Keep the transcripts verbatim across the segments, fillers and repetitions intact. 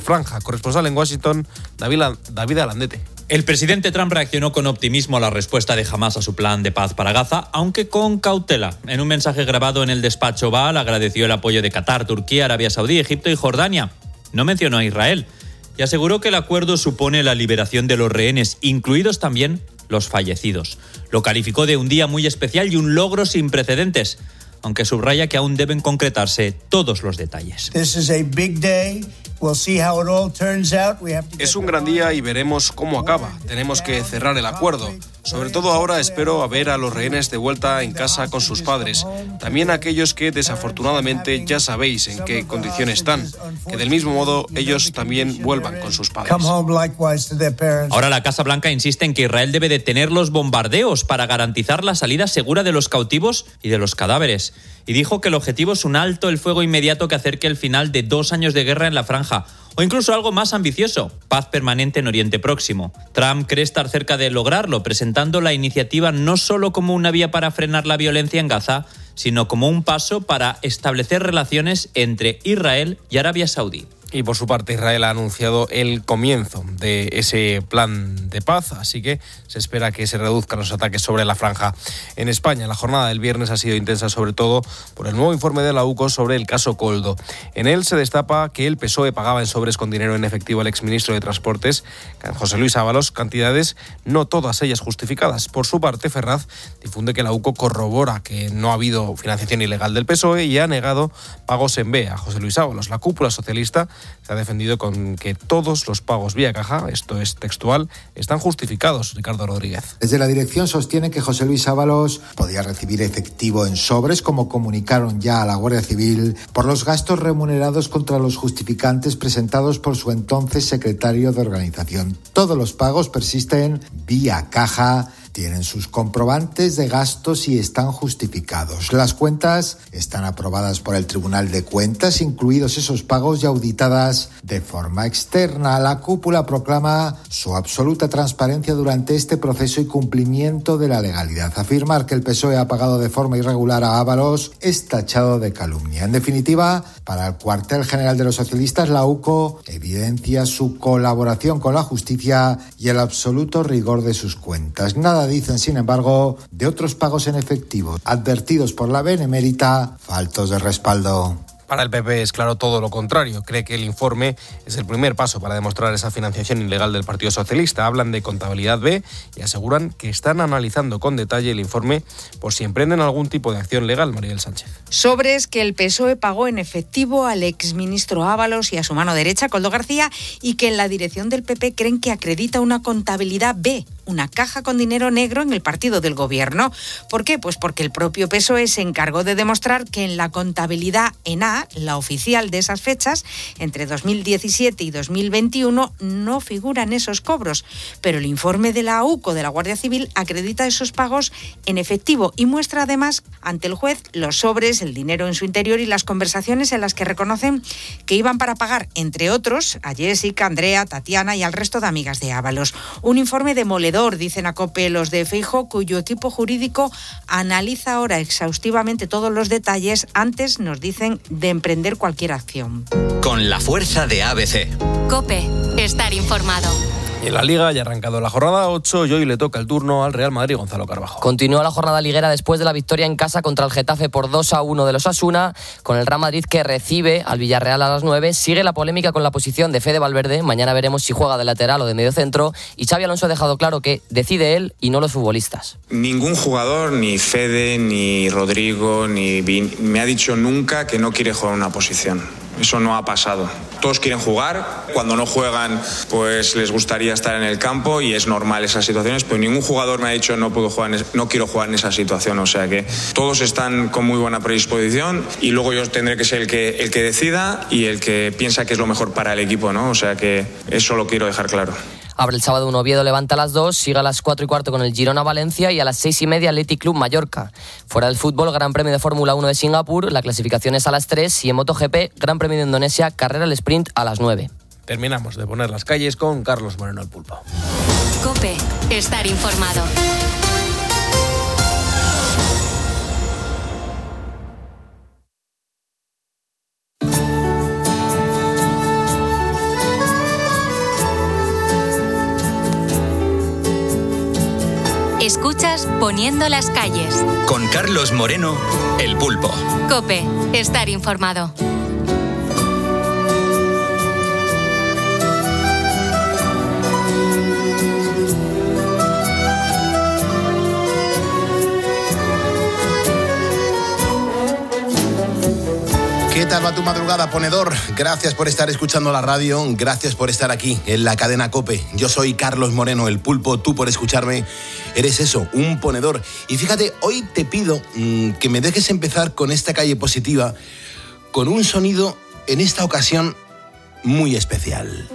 franja. Corresponsal en Washington, David, David Alandete. El presidente Trump reaccionó con optimismo a la respuesta de Hamás a su plan de paz para Gaza, aunque con cautela. En un mensaje grabado en el despacho Oval, agradeció el apoyo de Qatar, Turquía, Arabia Saudí, Egipto y Jordania. No mencionó a Israel y aseguró que el acuerdo supone la liberación de los rehenes, incluidos también los fallecidos. Lo calificó de un día muy especial y un logro sin precedentes, aunque subraya que aún deben concretarse todos los detalles. This is a big day. We'll see how it all turns out. We have to Es un gran día y veremos cómo acaba. Tenemos que cerrar el acuerdo. Sobre todo ahora espero a ver a los rehenes de vuelta en casa con sus padres. También a aquellos que desafortunadamente ya sabéis en qué condiciones están. Que del mismo modo ellos también vuelvan con sus padres. Ahora la Casa Blanca insiste en que Israel debe detener los bombardeos para garantizar la salida segura de los cautivos y de los cadáveres. Y dijo que el objetivo es un alto el fuego inmediato que acerque el final de dos años de guerra en la franja. O incluso algo más ambicioso, paz permanente en Oriente Próximo. Trump cree estar cerca de lograrlo, presentando la iniciativa no solo como una vía para frenar la violencia en Gaza, sino como un paso para establecer relaciones entre Israel y Arabia Saudí. Y por su parte Israel ha anunciado el comienzo de ese plan de paz, así que se espera que se reduzcan los ataques sobre la franja. En España, la jornada del viernes ha sido intensa sobre todo por el nuevo informe de la U C O sobre el caso Koldo. En él se destapa que el P S O E pagaba en sobres con dinero en efectivo al exministro de Transportes, José Luis Ábalos, cantidades no todas ellas justificadas. Por su parte, Ferraz difunde que la U C O corrobora que no ha habido financiación ilegal del P S O E y ha negado pagos en B a José Luis Ábalos. La cúpula socialista se ha defendido con que todos los pagos vía caja, esto es textual, están justificados. Ricardo Rodríguez. Desde la dirección sostienen que José Luis Ábalos podía recibir efectivo en sobres, como comunicaron ya a la Guardia Civil, por los gastos remunerados contra los justificantes presentados por su entonces secretario de organización. Todos los pagos persisten vía caja, tienen sus comprobantes de gastos y están justificados. Las cuentas están aprobadas por el Tribunal de Cuentas, incluidos esos pagos, y auditadas de forma externa. La cúpula proclama su absoluta transparencia durante este proceso y cumplimiento de la legalidad. Afirmar que el P S O E ha pagado de forma irregular a Ábalos es tachado de calumnia. En definitiva, para el cuartel general de los socialistas, la U C O evidencia su colaboración con la justicia y el absoluto rigor de sus cuentas. Nada dicen, sin embargo, de otros pagos en efectivo, advertidos por la Benemérita, faltos de respaldo. Para el P P es claro todo lo contrario. Cree que el informe es el primer paso para demostrar esa financiación ilegal del Partido Socialista. Hablan de contabilidad B y aseguran que están analizando con detalle el informe por si emprenden algún tipo de acción legal. Maribel Sánchez. Sobres que el P S O E pagó en efectivo al exministro Ábalos y a su mano derecha, Koldo García, y que en la dirección del P P creen que acredita una contabilidad B, una caja con dinero negro en el partido del gobierno. ¿Por qué? Pues porque el propio P S O E se encargó de demostrar que en la contabilidad en A, la oficial de esas fechas, entre dos mil diecisiete y dos mil veintiuno, no figuran esos cobros. Pero el informe de la U C O de la Guardia Civil acredita esos pagos en efectivo y muestra además ante el juez los sobres, el dinero en su interior y las conversaciones en las que reconocen que iban para pagar, entre otros, a Jessica, Andrea, Tatiana y al resto de amigas de Ábalos. Un informe demoledor, dicen a COPE los de Feijóo, cuyo equipo jurídico analiza ahora exhaustivamente todos los detalles antes, nos dicen, de emprender cualquier acción. Con la fuerza de A B C. COPE, estar informado. Y en la Liga ya ha arrancado la jornada ocho y hoy le toca el turno al Real Madrid. Gonzalo Carbajo. Continúa la jornada liguera después de la victoria en casa contra el Getafe por dos a uno de los Osasuna, con el Real Madrid que recibe al Villarreal a las nueve. Sigue la polémica con la posición de Fede Valverde. Mañana veremos si juega de lateral o de mediocentro. Y Xabi Alonso ha dejado claro que decide él y no los futbolistas. Ningún jugador, ni Fede, ni Rodrigo, ni Vin, me ha dicho nunca que no quiere jugar una posición. Eso no ha pasado. Todos quieren jugar. Cuando no juegan, pues les gustaría estar en el campo y es normal esas situaciones, pero ningún jugador me ha dicho no puedo jugar, no quiero jugar en esa situación. O sea que todos están con muy buena predisposición y luego yo tendré que ser el que, el que decida y el que piensa que es lo mejor para el equipo, ¿no? O sea que eso lo quiero dejar claro. Abre el sábado un Oviedo Levante a las dos, sigue a las cuatro y cuarto con el Girona Valencia y a las seis y media Athletic Club Mallorca. Fuera del fútbol, Gran Premio de Fórmula uno de Singapur, la clasificación es a las tres y en MotoGP, Gran Premio de Indonesia, carrera al sprint a las nueve. Terminamos de poner las calles con Carlos Moreno el Pulpo. COPE, estar informado. Escuchas Poniendo las calles. Con Carlos Moreno, El Pulpo. COPE. Estar informado. ¿Qué tal va tu madrugada, ponedor? Gracias por estar escuchando la radio, gracias por estar aquí en la cadena COPE. Yo soy Carlos Moreno, El Pulpo, tú por escucharme eres eso, un ponedor. Y fíjate, hoy te pido mmm, que me dejes empezar con esta calle positiva, con un sonido, en esta ocasión, muy especial.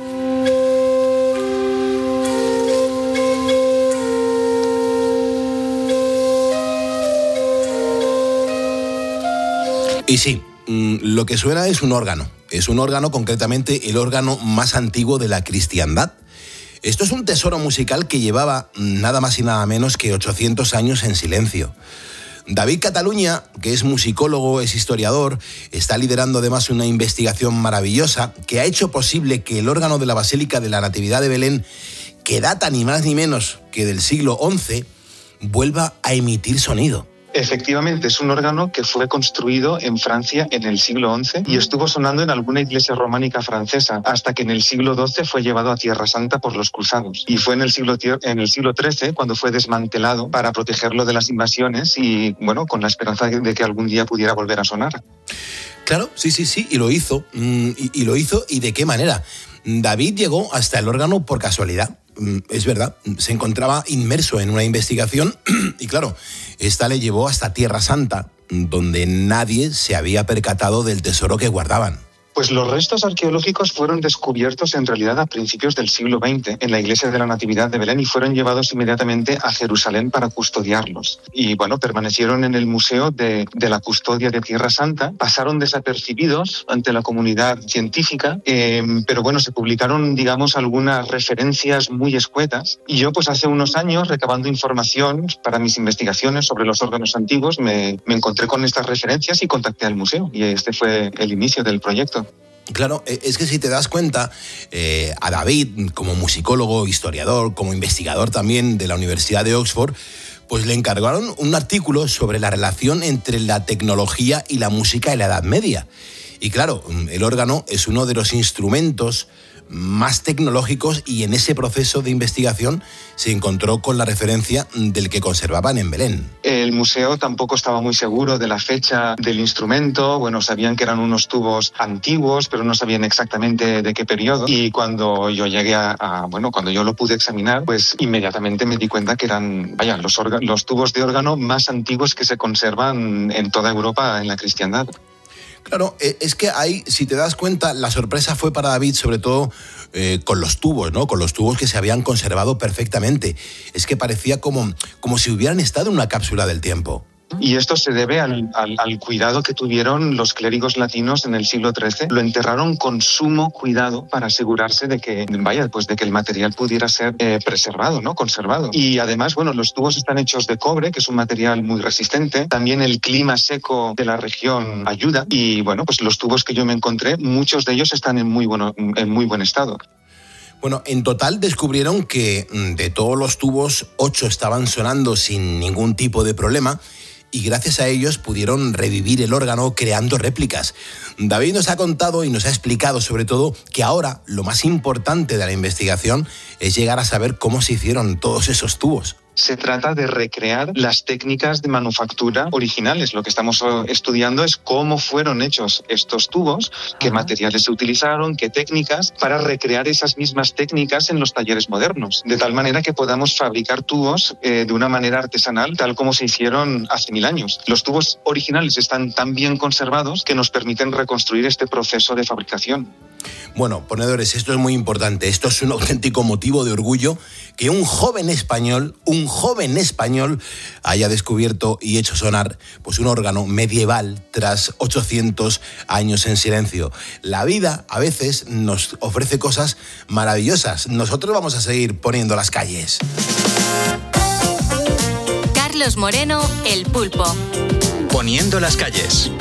Y sí, lo que suena es un órgano. Es un órgano, concretamente el órgano más antiguo de la cristiandad. Esto es un tesoro musical que llevaba nada más y nada menos que ochocientos años en silencio. David Cataluña, que es musicólogo, es historiador, está liderando además una investigación maravillosa que ha hecho posible que el órgano de la Basílica de la Natividad de Belén, que data ni más ni menos que del siglo once, vuelva a emitir sonido. Efectivamente, es un órgano que fue construido en Francia en el siglo once y estuvo sonando en alguna iglesia románica francesa hasta que en el siglo doce fue llevado a Tierra Santa por los cruzados. Y fue en el siglo, en el siglo trece cuando fue desmantelado para protegerlo de las invasiones y, bueno, con la esperanza de que algún día pudiera volver a sonar. Claro, sí, sí, sí, y lo hizo. Y, y lo hizo, ¿y de qué manera? David llegó hasta el órgano por casualidad. Es verdad, se encontraba inmerso en una investigación y claro, esta le llevó hasta Tierra Santa, donde nadie se había percatado del tesoro que guardaban. Pues los restos arqueológicos fueron descubiertos en realidad a principios del siglo veinte en la iglesia de la Natividad de Belén y fueron llevados inmediatamente a Jerusalén para custodiarlos. Y bueno, permanecieron en el Museo de, de la Custodia de Tierra Santa, pasaron desapercibidos ante la comunidad científica, eh, pero bueno, se publicaron, digamos, algunas referencias muy escuetas. Y yo, pues hace unos años, recabando información para mis investigaciones sobre los órganos antiguos, me, me encontré con estas referencias y contacté al museo. Y este fue el inicio del proyecto. Claro, es que si te das cuenta, eh, a David, como musicólogo, historiador, como investigador también de la Universidad de Oxford, pues le encargaron un artículo sobre la relación entre la tecnología y la música en la Edad Media. Y claro, el órgano es uno de los instrumentos más tecnológicos y en ese proceso de investigación se encontró con la referencia del que conservaban en Belén. El museo tampoco estaba muy seguro de la fecha del instrumento. Bueno, sabían que eran unos tubos antiguos, pero no sabían exactamente de qué periodo. Y cuando yo llegué a, a bueno, cuando yo lo pude examinar, pues inmediatamente me di cuenta que eran, vaya, los, orga- los tubos de órgano más antiguos que se conservan en toda Europa en la cristiandad. Claro, es que ahí, si te das cuenta, la sorpresa fue para David, sobre todo eh, con los tubos, ¿no? Con los tubos que se habían conservado perfectamente. Es que parecía como, como si hubieran estado en una cápsula del tiempo. Y esto se debe al, al, al cuidado que tuvieron los clérigos latinos en el siglo trece. Lo enterraron con sumo cuidado para asegurarse de que, vaya, pues de que el material pudiera ser eh, preservado, ¿no? Conservado. Y además, bueno, los tubos están hechos de cobre, que es un material muy resistente. También el clima seco de la región ayuda. Y bueno, pues los tubos que yo me encontré, muchos de ellos están en muy, bueno, en muy buen estado. Bueno, en total descubrieron que de todos los tubos, ocho estaban sonando sin ningún tipo de problema. Y gracias a ellos pudieron revivir el órgano creando réplicas. David nos ha contado y nos ha explicado sobre todo que ahora lo más importante de la investigación es llegar a saber cómo se hicieron todos esos tubos. Se trata de recrear las técnicas de manufactura originales. Lo que estamos estudiando es cómo fueron hechos estos tubos, qué Ajá. materiales se utilizaron, qué técnicas, para recrear esas mismas técnicas en los talleres modernos, de tal manera que podamos fabricar tubos eh, de una manera artesanal, tal como se hicieron hace mil años. Los tubos originales están tan bien conservados que nos permiten reconstruir este proceso de fabricación. Bueno, ponedores, esto es muy importante. Esto es un auténtico motivo de orgullo que un joven español, un joven español haya descubierto y hecho sonar pues un órgano medieval tras ochocientos años en silencio. La vida a veces nos ofrece cosas maravillosas. Nosotros vamos a seguir poniendo las calles. Carlos Moreno, El Pulpo. Poniendo las calles.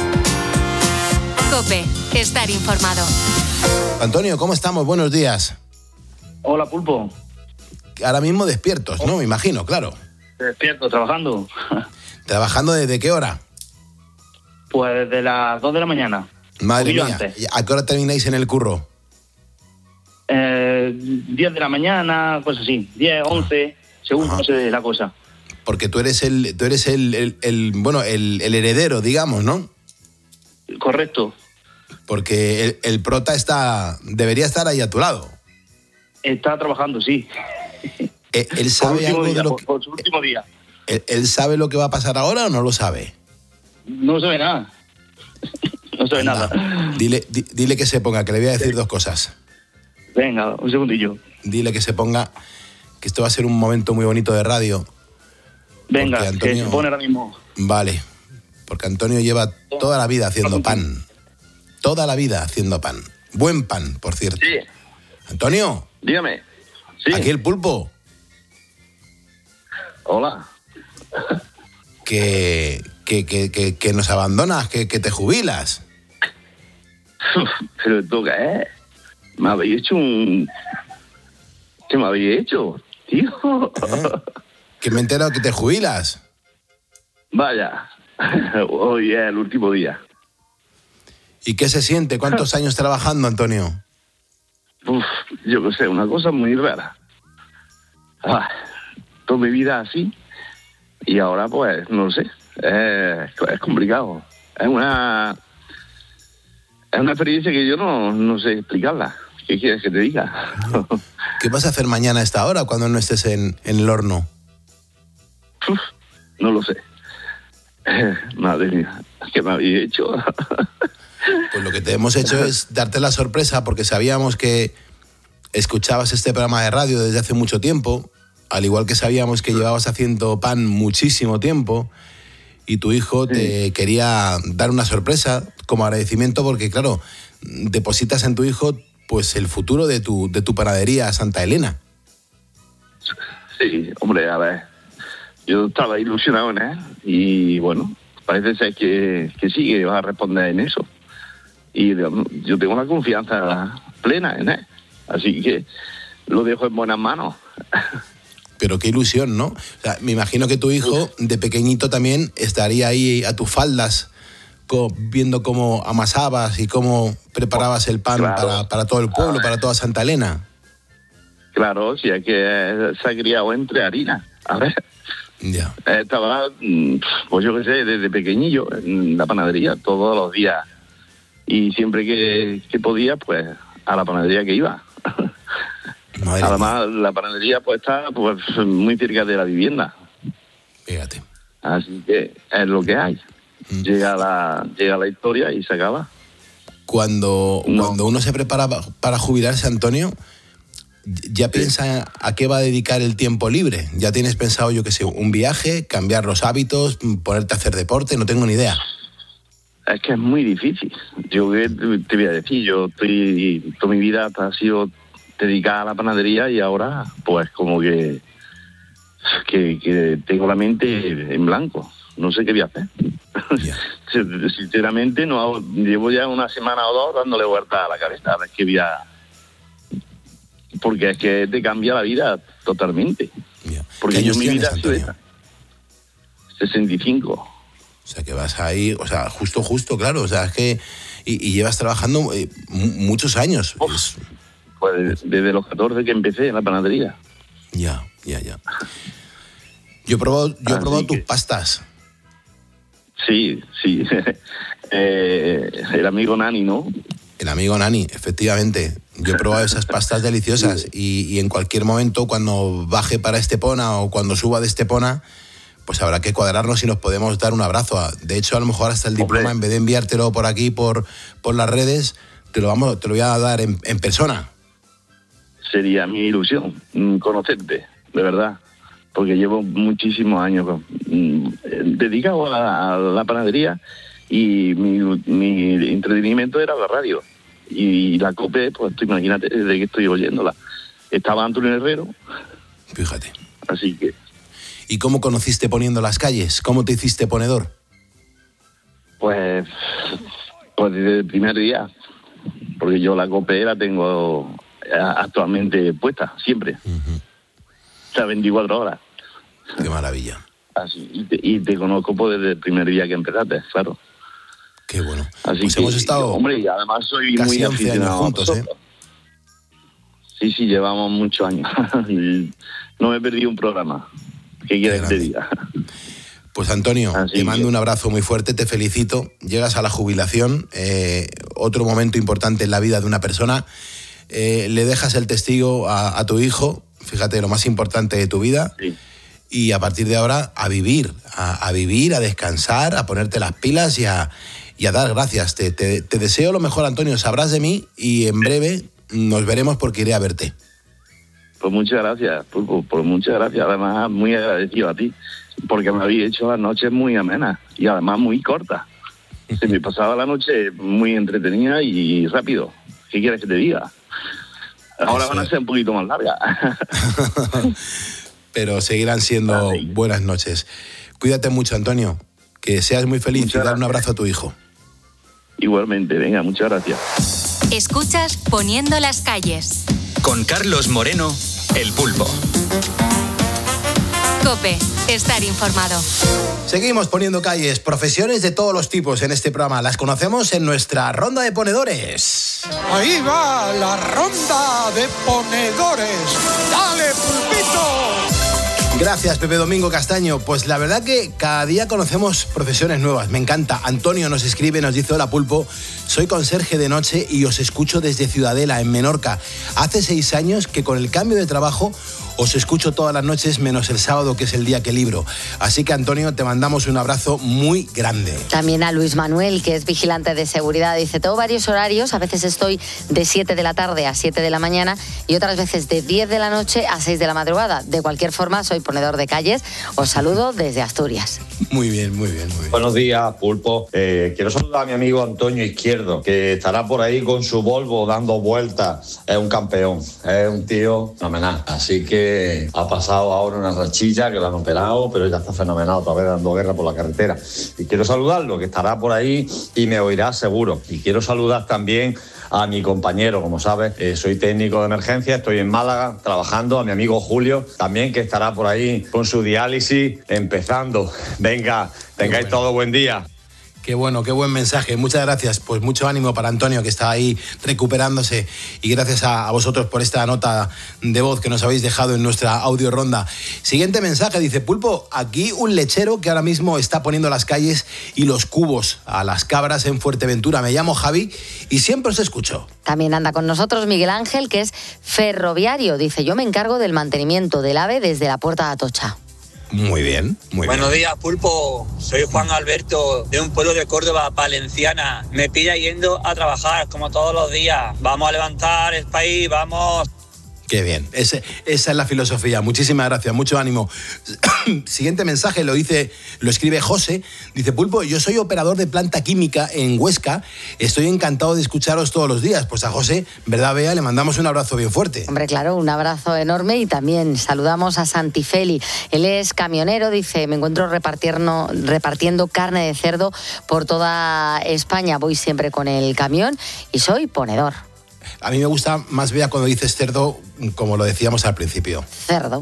COPE, estar informado. Antonio, ¿cómo estamos? Buenos días. Hola, Pulpo. Ahora mismo despiertos, ¿no? Me imagino, claro. Despierto, trabajando. ¿Trabajando desde qué hora? Pues desde las dos de la mañana. Madre mía, antes. ¿A qué hora termináis en el curro? Eh, diez de la mañana, pues así, diez, once, según no sé la cosa. Porque tú eres el, tú eres el, el, el bueno, el, el heredero, digamos, ¿no? Correcto. Porque el, el prota está, debería estar ahí a tu lado. Está trabajando, sí. Eh, ¿Él sabe algo día, de lo por, que, por su último día. ¿él, ¿Él sabe lo que va a pasar ahora o no lo sabe? No sabe nada. No sabe Anda. nada. Dile, di, dile que se ponga, que le voy a decir dos cosas. Venga, un segundillo. Dile que se ponga, que esto va a ser un momento muy bonito de radio. Venga, Antonio, que se pone ahora mismo. Vale, porque Antonio lleva toda la vida haciendo pan. Toda la vida haciendo pan. Buen pan, por cierto. Sí. Antonio. Dígame. Sí. Aquí el pulpo. Hola. Que, que, que, que, que nos abandonas, que, que te jubilas. Pero esto qué es. Me habéis hecho un... ¿Qué me habéis hecho, tío? ¿Eh? Que me he enterado que te jubilas. Vaya. Hoy es el último día. ¿Y qué se siente? ¿Cuántos años trabajando, Antonio? Uf, yo qué sé, una cosa muy rara. Ah, toda mi vida así. Y ahora, pues, no lo sé. Es, es complicado. Es una... Es una experiencia que yo no, no sé explicarla. ¿Qué quieres que te diga? ¿Qué vas a hacer mañana a esta hora cuando no estés en, en el horno? Uf, no lo sé. Eh, madre mía, ¿qué me habéis hecho? Pues lo que te hemos hecho es darte la sorpresa porque sabíamos que escuchabas este programa de radio desde hace mucho tiempo, al igual que sabíamos que llevabas haciendo pan muchísimo tiempo y tu hijo sí. te quería dar una sorpresa como agradecimiento porque, claro, depositas en tu hijo pues el futuro de tu, de tu panadería Santa Elena. Sí, hombre, a ver, yo estaba ilusionado en él y bueno, parece ser que, que sí, que vas a responder en eso. Y yo tengo una confianza plena en él, así que lo dejo en buenas manos. Pero qué ilusión, ¿no? O sea, me imagino que tu hijo de pequeñito también estaría ahí a tus faldas co- viendo cómo amasabas y cómo preparabas el pan claro. para, para todo el pueblo, para toda Santa Elena. Claro, si es que se ha criado entre harina. A ver, ya. Estaba, pues yo qué sé, desde pequeñillo en la panadería, todos los días. Y siempre que, que podía, pues a la panadería que iba. Madre Además, mía. La panadería pues está pues muy cerca de la vivienda. Fíjate. Así que es lo que hay. Mm. Llega la llega la historia y se acaba. Cuando, no. cuando uno se prepara para jubilarse, Antonio, ¿ya sí. piensa a qué va a dedicar el tiempo libre? ¿Ya tienes pensado, yo qué sé, un viaje, cambiar los hábitos, ponerte a hacer deporte? No tengo ni idea. Es que es muy difícil. Yo te voy a decir, yo estoy, toda mi vida ha sido dedicada a la panadería y ahora pues como que, que, que tengo la mente en blanco. No sé qué voy a hacer. Yeah. Sinceramente no hago, llevo ya una semana o dos dándole vuelta a la cabeza. Es que voy a... Porque es que te cambia la vida totalmente. Yeah. Porque yo mi vida ha sido esta. sesenta y cinco. O sea, que vas ahí, o sea, justo, justo, claro. O sea, es que... Y, y llevas trabajando eh, muchos años. Oh, es... Pues desde los catorce que empecé en la panadería. Ya, ya, ya. Yo he probado, yo he probado tus pastas. Sí, sí. eh, el amigo Nani, ¿no? El amigo Nani, efectivamente. Yo he probado esas pastas deliciosas y, y en cualquier momento, cuando baje para Estepona o cuando suba de Estepona, pues habrá que cuadrarnos y nos podemos dar un abrazo. De hecho, a lo mejor hasta el diploma, Hombre. en vez de enviártelo por aquí, por, por las redes, te lo, vamos, te lo voy a dar en, en persona. Sería mi ilusión conocerte, de verdad, porque llevo muchísimos años dedicado a, a la panadería y mi, mi entretenimiento era la radio. Y la COPE, pues tú imagínate desde que estoy oyéndola. Estaba Antonio Herrero. Fíjate. Así que... ¿Y cómo conociste Poniendo las Calles? ¿Cómo te hiciste ponedor? Pues, pues desde el primer día. Porque yo la COPE la tengo actualmente puesta, siempre. Uh-huh. O sea, veinticuatro horas. Qué maravilla. Así, y, te, y te conozco pues, desde el primer día que empezaste, claro. Qué bueno. Así pues que, hemos estado hombre, y además soy casi muy once aficionado años juntos, ¿eh? Sí, sí, llevamos muchos años. No me he perdido un programa. ¿Qué quieres que te diga? Pues Antonio, Así te mando que... un abrazo muy fuerte, te felicito. Llegas a la jubilación, eh, otro momento importante en la vida de una persona. Eh, le dejas el testigo a, a tu hijo, fíjate, lo más importante de tu vida. Sí. Y a partir de ahora a vivir, a, a vivir, a descansar, a ponerte las pilas y a, y a dar gracias. Te, te, te deseo lo mejor, Antonio. Sabrás de mí y en breve nos veremos porque iré a verte. Pues muchas gracias, Pulpo, por muchas gracias. Además, muy agradecido a ti, porque me habéis hecho las noches muy amenas y además muy cortas. Se me pasaba la noche muy entretenida y rápido. ¿Qué quieres que te diga? Ahora Eso van a es. ser un poquito más largas. Pero seguirán siendo Vale. buenas noches. Cuídate mucho, Antonio. Que seas muy feliz Muchas y dar un gracias. abrazo a tu hijo. Igualmente, venga, muchas gracias. Escuchas Poniendo las calles. Con Carlos Moreno, El Pulpo. COPE, estar informado. Seguimos poniendo calles, profesiones de todos los tipos en este programa. Las conocemos en nuestra ronda de ponedores. Ahí va la ronda de ponedores. ¡Dale, Pulpito! Gracias, Pepe Domingo Castaño. Pues la verdad que cada día conocemos profesiones nuevas. Me encanta. Antonio nos escribe, nos dice: hola, Pulpo, soy conserje de noche y os escucho desde Ciudadela, en Menorca. Hace seis años que con el cambio de trabajo os escucho todas las noches, menos el sábado, que es el día que libro. Así que, Antonio, te mandamos un abrazo muy grande. También a Luis Manuel, que es vigilante de seguridad. Dice: tengo varios horarios, a veces estoy de siete de la tarde a siete de la mañana y otras veces de diez de la noche a seis de la madrugada. De cualquier forma, soy ponedor de calles. Os saludo desde Asturias. Muy bien, muy bien, muy bien. Buenos días, Pulpo. Eh, quiero saludar a mi amigo Antonio Izquierdo, que estará por ahí con su Volvo dando vueltas. Es un campeón, es un tío fenomenal. Así que ha pasado ahora una rachilla que lo han operado, pero ya está fenomenal, otra vez dando guerra por la carretera. Y quiero saludarlo, que estará por ahí y me oirá seguro. Y quiero saludar también a mi compañero, como sabes, eh, soy técnico de emergencia, estoy en Málaga trabajando, a mi amigo Julio, también, que estará por ahí con su diálisis empezando. Venga, tengáis bueno. todo buen día. Qué bueno, qué buen mensaje. Muchas gracias. Pues mucho ánimo para Antonio, que está ahí recuperándose. Y gracias a, a vosotros por esta nota de voz que nos habéis dejado en nuestra audio ronda. Siguiente mensaje, dice: Pulpo, aquí un lechero que ahora mismo está poniendo las calles y los cubos a las cabras en Fuerteventura. Me llamo Javi y siempre os escucho. También anda con nosotros Miguel Ángel, que es ferroviario. Dice: yo me encargo del mantenimiento del AVE desde la Puerta de Atocha. Muy bien, muy Buenos bien. días, Pulpo. Soy Juan Alberto, de un pueblo de Córdoba, Valenciana. Me pilla yendo a trabajar, como todos los días. Vamos a levantar el país, vamos. Qué bien, Ese, esa es la filosofía. Muchísimas gracias, mucho ánimo. Siguiente mensaje lo dice, lo escribe José. Dice: Pulpo, yo soy operador de planta química en Huesca. Estoy encantado de escucharos todos los días. Pues a José, ¿verdad, Bea? Le mandamos un abrazo bien fuerte. Hombre, claro, un abrazo enorme. Y también saludamos a Santifeli. Él es camionero, dice: me encuentro repartiendo, repartiendo carne de cerdo por toda España. Voy siempre con el camión y soy ponedor. A mí me gusta más, Bea, cuando dices cerdo, como lo decíamos al principio. Cerdo.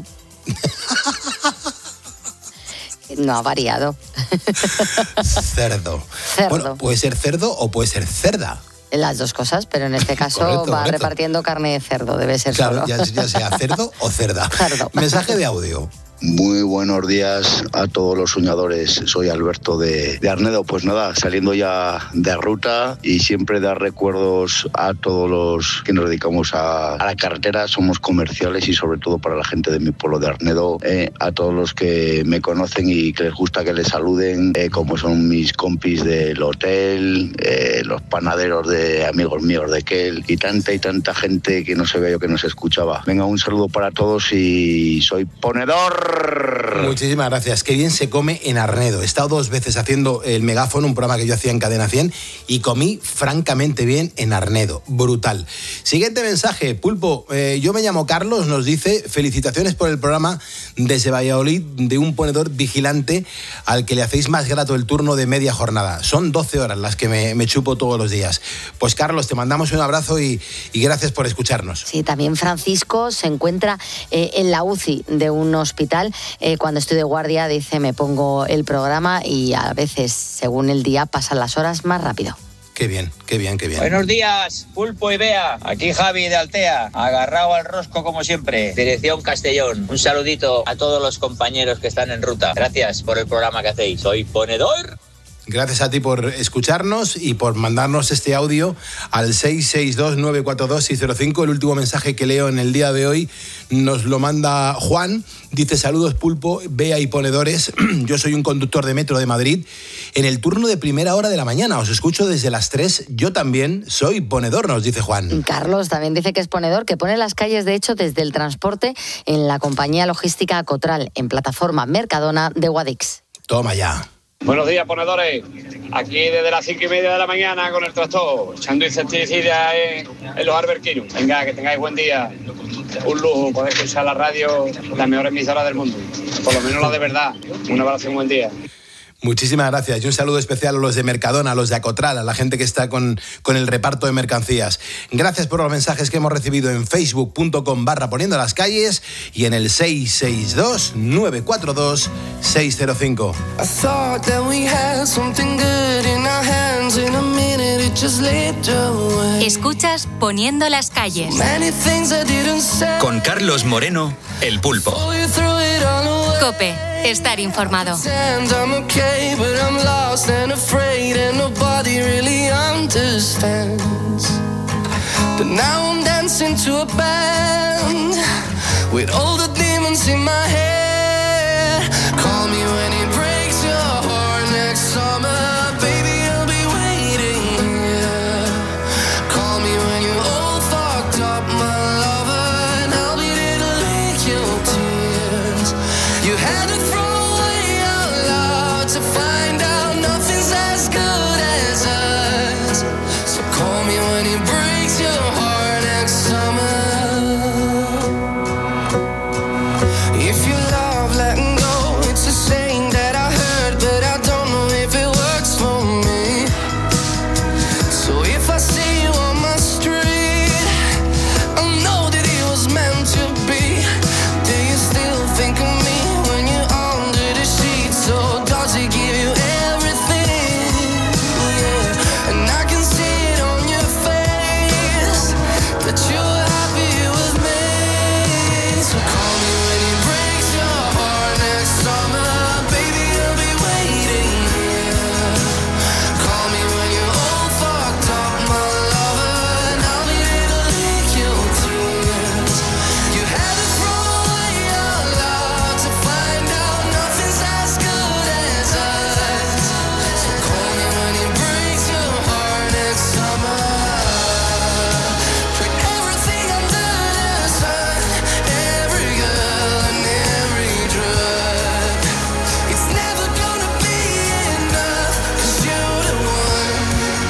No ha variado. Cerdo. Cerdo. Bueno, puede ser cerdo o puede ser cerda. Las dos cosas, pero en este caso Correcto, va correcto. repartiendo carne de cerdo, debe ser Claro, solo. ya, ya sea cerdo o cerda. Cerdo. Mensaje de audio. Muy buenos días a todos los soñadores. Soy Alberto de, de Arnedo. Pues nada, saliendo ya de ruta y siempre dar recuerdos a todos los que nos dedicamos a, a la carretera. Somos comerciales y sobre todo para la gente de mi pueblo de Arnedo, eh, a todos los que me conocen y que les gusta que les saluden, eh, como son mis compis del hotel, eh, los panaderos de amigos míos de Kel y tanta y tanta gente que no se veía yo que nos escuchaba. Venga, un saludo para todos y soy ponedor. Muchísimas gracias. Qué bien se come en Arnedo. He estado dos veces haciendo el megáfono, un programa que yo hacía en Cadena cien, y comí francamente bien en Arnedo. Brutal. Siguiente mensaje. Pulpo, eh, yo me llamo Carlos, nos dice: felicitaciones por el programa desde Valladolid, de un ponedor vigilante al que le hacéis más grato el turno de media jornada. Son doce horas las que me, me chupo todos los días. Pues Carlos, te mandamos un abrazo y, y gracias por escucharnos. Sí, también Francisco se encuentra eh, en la U C I de un hospital tal. Eh, cuando estoy de guardia, dice, me pongo el programa y a veces, según el día, pasan las horas más rápido. Qué bien, qué bien, qué bien. Buenos días, Pulpo y Bea. Aquí Javi de Altea, agarrado al rosco como siempre. Dirección Castellón. Un saludito a todos los compañeros que están en ruta. Gracias por el programa que hacéis. Soy ponedor. Gracias a ti por escucharnos y por mandarnos este audio al seis seis dos nueve cuatro dos seis cero cinco. El último mensaje que leo en el día de hoy nos lo manda Juan. Dice: saludos Pulpo, Bea y ponedores. Yo soy un conductor de metro de Madrid en el turno de primera hora de la mañana. Os escucho desde las tres. Yo también soy ponedor, nos dice Juan. Carlos también dice que es ponedor, que pone las calles, de hecho, desde el transporte en la compañía logística Cotral, en plataforma Mercadona de Guadix. Toma ya. Buenos días, ponedores. Aquí desde las cinco y media de la mañana con el tractor, echando insecticidas en, en los alberquinos. Venga, que tengáis buen día. Un lujo poder escuchar la radio, la mejor emisora del mundo. Por lo menos la de verdad. Un abrazo y un buen día. Muchísimas gracias y un saludo especial a los de Mercadona, a los de Acotral, a la gente que está con, con el reparto de mercancías. Gracias por los mensajes que hemos recibido en facebook punto com barra poniendo las calles y en el seis seis dos nueve cuatro dos seis cero cinco. Escuchas Poniendo las calles. Con Carlos Moreno, El Pulpo. COPE. Estar informado. I'm okay, but I'm lost and afraid, and nobody really understands. But now I'm dancing to a band with all the demons in my head. Call me when it breaks your heart next summer, baby, I'll be waiting here. Call me when you're all fucked up, my lover, and I'll be there to lick your tears. You had to to find out nothing's as good as us. So call me when it breaks your heart next summer. If you love letting go, it's a saying that I heard, but I don't know if it works for me. So if I see you on my street, I know that it was meant to be. Do you still think of me when you're under the sheets? So to give you everything, yeah. And I can see it on your face that you're happy with me. So call me when it breaks your heart next summer, baby, I'll be waiting here. Call me when you're all fucked up, my lover, and I'll be there to lick your tears. You had to throw away your love to find out nothing's as good as us. So call me when it breaks your heart next summer. Put everything under the sun, every girl and every drug. It's never gonna be enough, 'cause you're the one.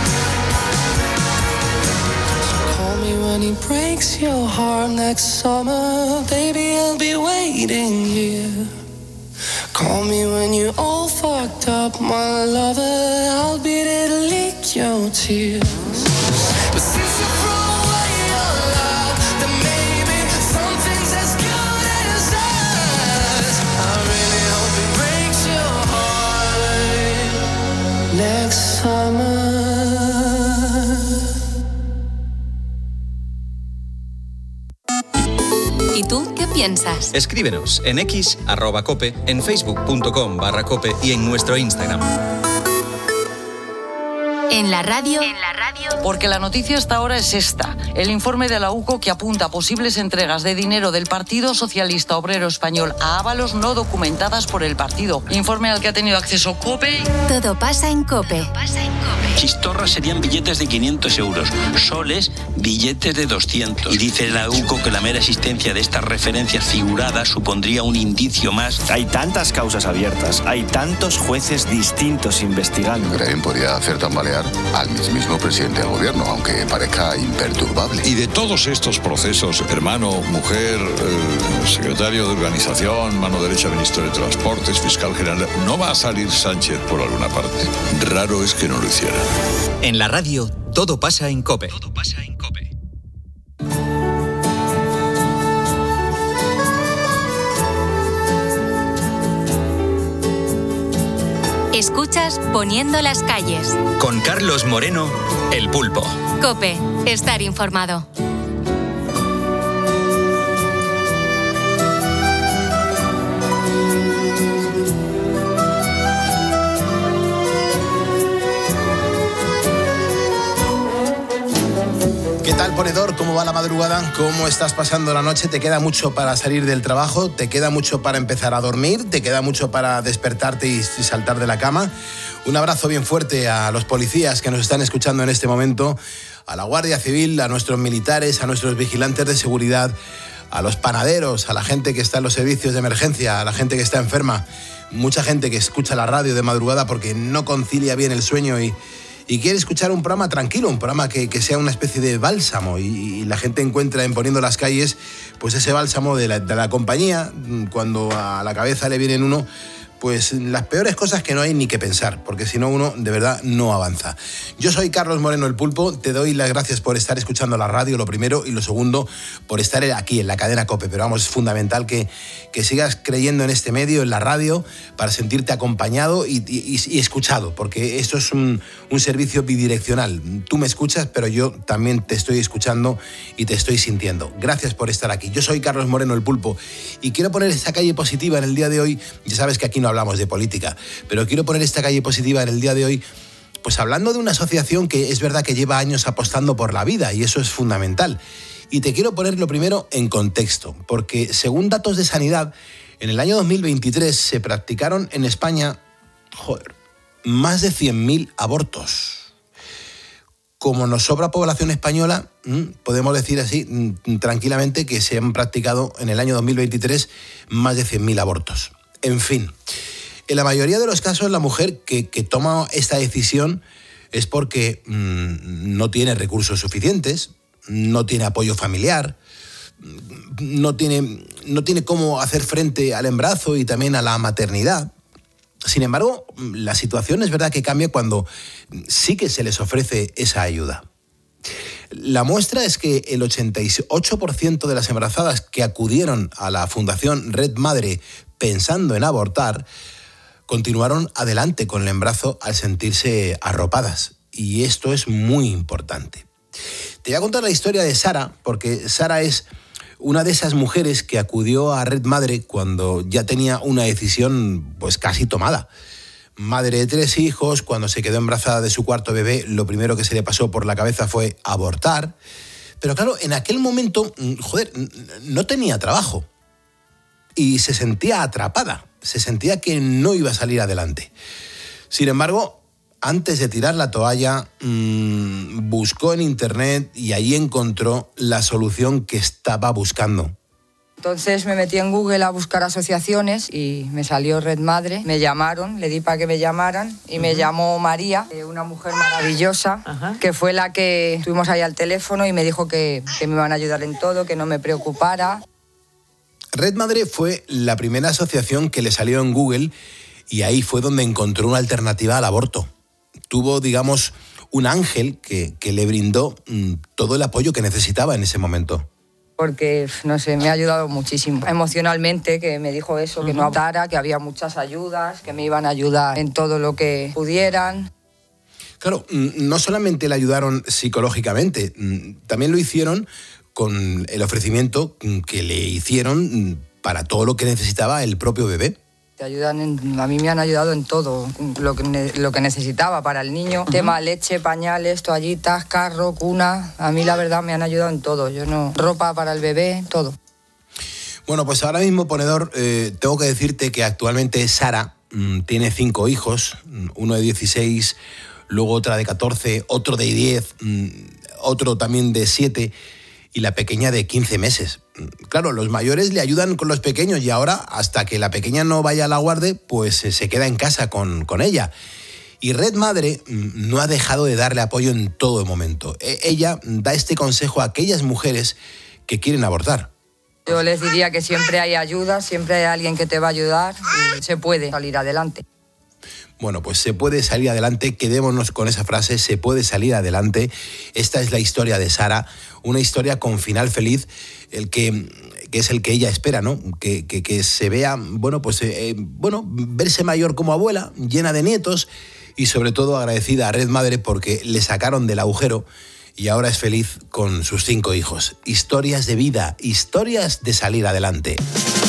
So call me when it breaks your heart next summer, baby, I'll be waiting here. Call me when you're all fucked up, my lover, I'll be there to lick your tears. But since you threw away your love, then maybe something's as good as us. I really hope it breaks your heart next summer. ¿Y tú qué piensas? Escríbenos en X, arroba cope, en facebook punto com barra cope y en nuestro Instagram. En la radio. En la radio. Porque la noticia hasta ahora es esta. El informe de la U C O que apunta a posibles entregas de dinero del Partido Socialista Obrero Español a Ábalos no documentadas por el partido. Informe al que ha tenido acceso COPE. Todo pasa en COPE. Todo pasa en COPE. Chistorras serían billetes de quinientos euros. Soles, billetes de doscientos. Y dice la U C O que la mera existencia de estas referencias figuradas supondría un indicio más. Hay tantas causas abiertas, hay tantos jueces distintos investigando. También podría hacer tambalear al mismo presidente del gobierno, aunque parezca imperturbable. Y de todos estos procesos, hermano, mujer, eh, secretario de organización, mano derecha, ministro de Transportes, fiscal general, no va a salir Sánchez por alguna parte. Raro es que no lo hiciera. En la radio, todo pasa en COPE. Todo pasa en COPE. Escuchas Poniendo las calles. Con Carlos Moreno, El Pulpo. COPE, estar informado. ¿Qué tal, ponedor? ¿Cómo va la madrugada? ¿Cómo estás pasando la noche? ¿Te queda mucho para salir del trabajo? ¿Te queda mucho para empezar a dormir? ¿Te queda mucho para despertarte y saltar de la cama? Un abrazo bien fuerte a los policías que nos están escuchando en este momento, a la Guardia Civil, a nuestros militares, a nuestros vigilantes de seguridad, a los panaderos, a la gente que está en los servicios de emergencia, a la gente que está enferma. Mucha gente que escucha la radio de madrugada porque no concilia bien el sueño y... y quiere escuchar un programa tranquilo, un programa que, que sea una especie de bálsamo y, y la gente encuentra en Poniendo las calles pues ese bálsamo de la, de la compañía, cuando a la cabeza le vienen uno pues las peores cosas que no hay ni que pensar, porque si no uno de verdad no avanza. Yo soy Carlos Moreno, El Pulpo, te doy las gracias por estar escuchando la radio, lo primero, y lo segundo, por estar aquí en la cadena COPE, pero vamos, es fundamental que, que sigas creyendo en este medio, en la radio, para sentirte acompañado y, y, y escuchado, porque esto es un, un servicio bidireccional. Tú me escuchas, pero yo también te estoy escuchando y te estoy sintiendo. Gracias por estar aquí. Yo soy Carlos Moreno, El Pulpo, y quiero poner esta calle positiva en el día de hoy. Ya sabes que aquí no hablamos de política, pero quiero poner esta calle positiva en el día de hoy, pues hablando de una asociación que es verdad que lleva años apostando por la vida, y eso es fundamental. Y te quiero poner lo primero en contexto, porque según datos de Sanidad, en el año dos mil veintitrés se practicaron en España, joder, más de cien mil abortos. Como nos sobra población española, podemos decir así tranquilamente que se han practicado en el año dos mil veintitrés más de cien mil abortos. En fin, en la mayoría de los casos la mujer que, que toma esta decisión es porque mmm, no tiene recursos suficientes, no tiene apoyo familiar, no tiene, no tiene cómo hacer frente al embarazo y también a la maternidad. Sin embargo, la situación es verdad que cambia cuando sí que se les ofrece esa ayuda. La muestra es que el ochenta y ocho por ciento de las embarazadas que acudieron a la Fundación Red Madre pensando en abortar, continuaron adelante con el embarazo al sentirse arropadas. Y esto es muy importante. Te voy a contar la historia de Sara, porque Sara es una de esas mujeres que acudió a Red Madre cuando ya tenía una decisión pues casi tomada. Madre de tres hijos, cuando se quedó embarazada de su cuarto bebé, lo primero que se le pasó por la cabeza fue abortar. Pero claro, en aquel momento, joder, no tenía trabajo. Y se sentía atrapada, se sentía que no iba a salir adelante. Sin embargo, antes de tirar la toalla, mmm, buscó en internet y ahí encontró la solución que estaba buscando. Entonces me metí en Google a buscar asociaciones y me salió Red Madre. Me llamaron, le di para que me llamaran y me uh-huh. llamó María, una mujer maravillosa, uh-huh. que fue la que estuvimos ahí al teléfono y me dijo que, que me iban a ayudar en todo, que no me preocupara. Red Madre fue la primera asociación que le salió en Google y ahí fue donde encontró una alternativa al aborto. Tuvo, digamos, un ángel que, que le brindó mmm, todo el apoyo que necesitaba en ese momento. Porque, no sé, me ha ayudado muchísimo emocionalmente, que me dijo eso, que uh-huh. no abortara, que había muchas ayudas, que me iban a ayudar en todo lo que pudieran. Claro, no solamente le ayudaron psicológicamente, también lo hicieron con el ofrecimiento que le hicieron para todo lo que necesitaba el propio bebé. Te ayudan en, a mí me han ayudado en todo, lo que, ne, lo que necesitaba para el niño. Uh-huh. Tema leche, pañales, toallitas, carro, cuna. A mí la verdad me han ayudado en todo. Yo no, ropa para el bebé, todo. Bueno, pues ahora mismo, ponedor, eh, tengo que decirte que actualmente Sara mmm, tiene cinco hijos, uno de dieciséis, luego otra de catorce, otro de diez, mmm, otro también de siete y la pequeña de quince meses. Claro, los mayores le ayudan con los pequeños y ahora, hasta que la pequeña no vaya a la guardia, pues se queda en casa con, con ella. Y Red Madre no ha dejado de darle apoyo en todo momento. Ella da este consejo a aquellas mujeres que quieren abortar. Yo les diría que siempre hay ayuda, siempre hay alguien que te va a ayudar y se puede salir adelante. Bueno, pues se puede salir adelante, quedémonos con esa frase, se puede salir adelante. Esta es la historia de Sara, una historia con final feliz, el que, que es el que ella espera, ¿no? Que, que, que se vea, bueno, pues, eh, bueno, verse mayor como abuela, llena de nietos y sobre todo agradecida a Red Madre porque le sacaron del agujero y ahora es feliz con sus cinco hijos. Historias de vida, historias de salir adelante.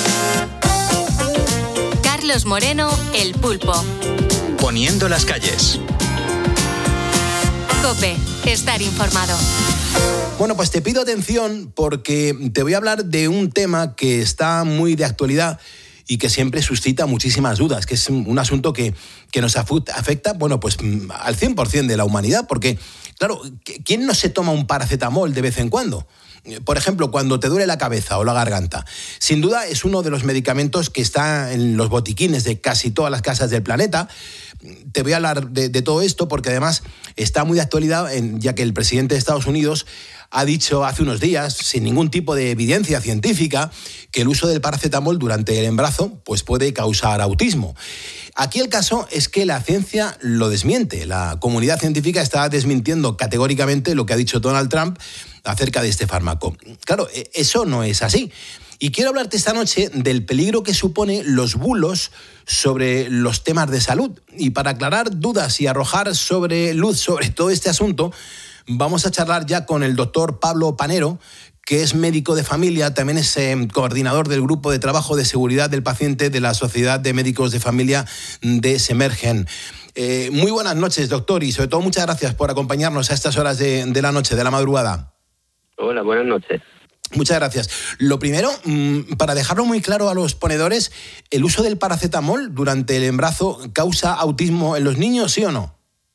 Carlos Moreno, El Pulpo. Poniendo las calles. COPE, estar informado. Bueno, pues te pido atención porque te voy a hablar de un tema que está muy de actualidad y que siempre suscita muchísimas dudas, que es un asunto que, que nos afecta, bueno, pues al cien por ciento de la humanidad, porque, claro, ¿quién no se toma un paracetamol de vez en cuando? Por ejemplo, cuando te duele la cabeza o la garganta. Sin duda es uno de los medicamentos que está en los botiquines de casi todas las casas del planeta. Te voy a hablar de, de todo esto porque además está muy de actualidad, en, ya que el presidente de Estados Unidos ha dicho hace unos días, sin ningún tipo de evidencia científica, que el uso del paracetamol durante el embarazo pues puede causar autismo. Aquí el caso es que la ciencia lo desmiente. La comunidad científica está desmintiendo categóricamente lo que ha dicho Donald Trump acerca de este fármaco. Claro, eso no es así. Y quiero hablarte esta noche del peligro que supone los bulos sobre los temas de salud. Y para aclarar dudas y arrojar sobre luz sobre todo este asunto, vamos a charlar ya con el doctor Pablo Panero, que es médico de familia, también es eh, coordinador del Grupo de Trabajo de Seguridad del Paciente de la Sociedad de Médicos de Familia de Semergen. Eh, muy buenas noches, doctor, y sobre todo muchas gracias por acompañarnos a estas horas de, de la noche, de la madrugada. Hola, buenas noches. Muchas gracias. Lo primero, para dejarlo muy claro a los ponedores, ¿el uso del paracetamol durante el embarazo causa autismo en los niños, sí o no?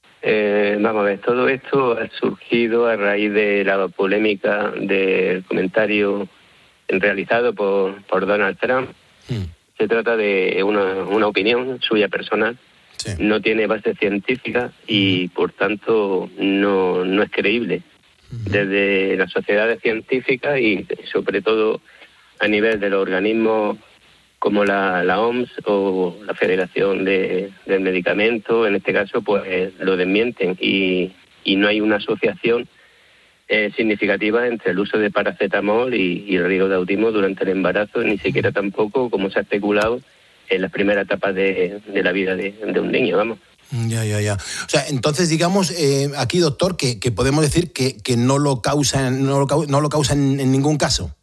Eh, vamos a ver, todo esto ha surgido a raíz de la polémica del comentario realizado por, por Donald Trump. Hmm. Se trata de una, una opinión suya personal, sí. No tiene base científica y por tanto no, no es creíble. Desde las sociedades científicas y sobre todo a nivel de los organismos como la, la O M S o la Federación de, del Medicamento, en este caso, pues lo desmienten y, y no hay una asociación eh, significativa entre el uso de paracetamol y, y el riesgo de autismo durante el embarazo, ni siquiera tampoco, como se ha especulado, en las primeras etapas de, de la vida de, de un niño, vamos. Ya, ya, ya. O sea, entonces digamos eh, aquí, doctor, que, que podemos decir que, que no lo causa, no lo, no lo causa en, en ningún caso.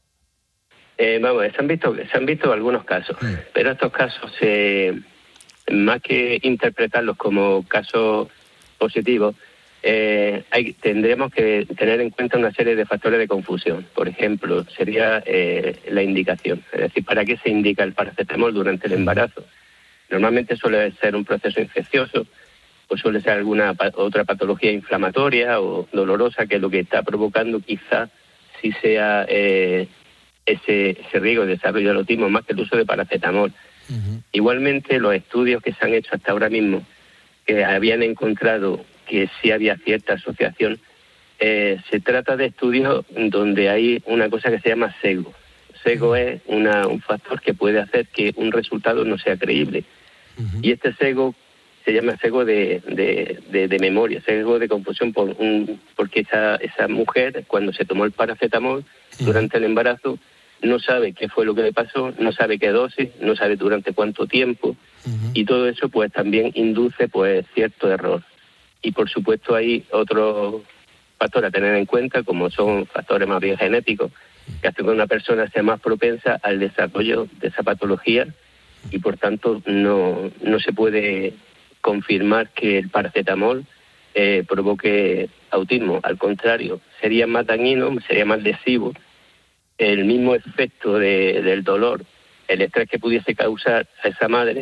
Eh, vamos, se han visto, se han visto algunos casos, sí. Pero estos casos, eh, más que interpretarlos como casos positivos, eh, hay, tendremos que tener en cuenta una serie de factores de confusión. Por ejemplo, sería eh, la indicación, es decir, ¿para qué se indica el paracetamol durante el embarazo? Normalmente suele ser un proceso infeccioso o suele ser alguna otra patología inflamatoria o dolorosa que lo que está provocando quizá sí sea eh, ese, ese riesgo de desarrollo del autismo más que el uso de paracetamol. Uh-huh. Igualmente, los estudios que se han hecho hasta ahora mismo, que habían encontrado que sí había cierta asociación, eh, se trata de estudios donde hay una cosa que se llama sesgo. Sesgo es una, un factor que puede hacer que un resultado no sea creíble. Uh-huh. Y este sesgo se llama sesgo de, de, de, de memoria, sesgo de confusión, por un, porque esa, esa mujer, cuando se tomó el paracetamol uh-huh. durante el embarazo, no sabe qué fue lo que le pasó, no sabe qué dosis, no sabe durante cuánto tiempo, uh-huh. y todo eso pues también induce pues cierto error. Y por supuesto hay otros factores a tener en cuenta, como son factores más bien genéticos, que hacen que una persona sea más propensa al desarrollo de esa patología y por tanto no, no se puede confirmar que el paracetamol eh, provoque autismo. Al contrario, sería más dañino, sería más lesivo el mismo efecto de, del dolor, el estrés que pudiese causar a esa madre,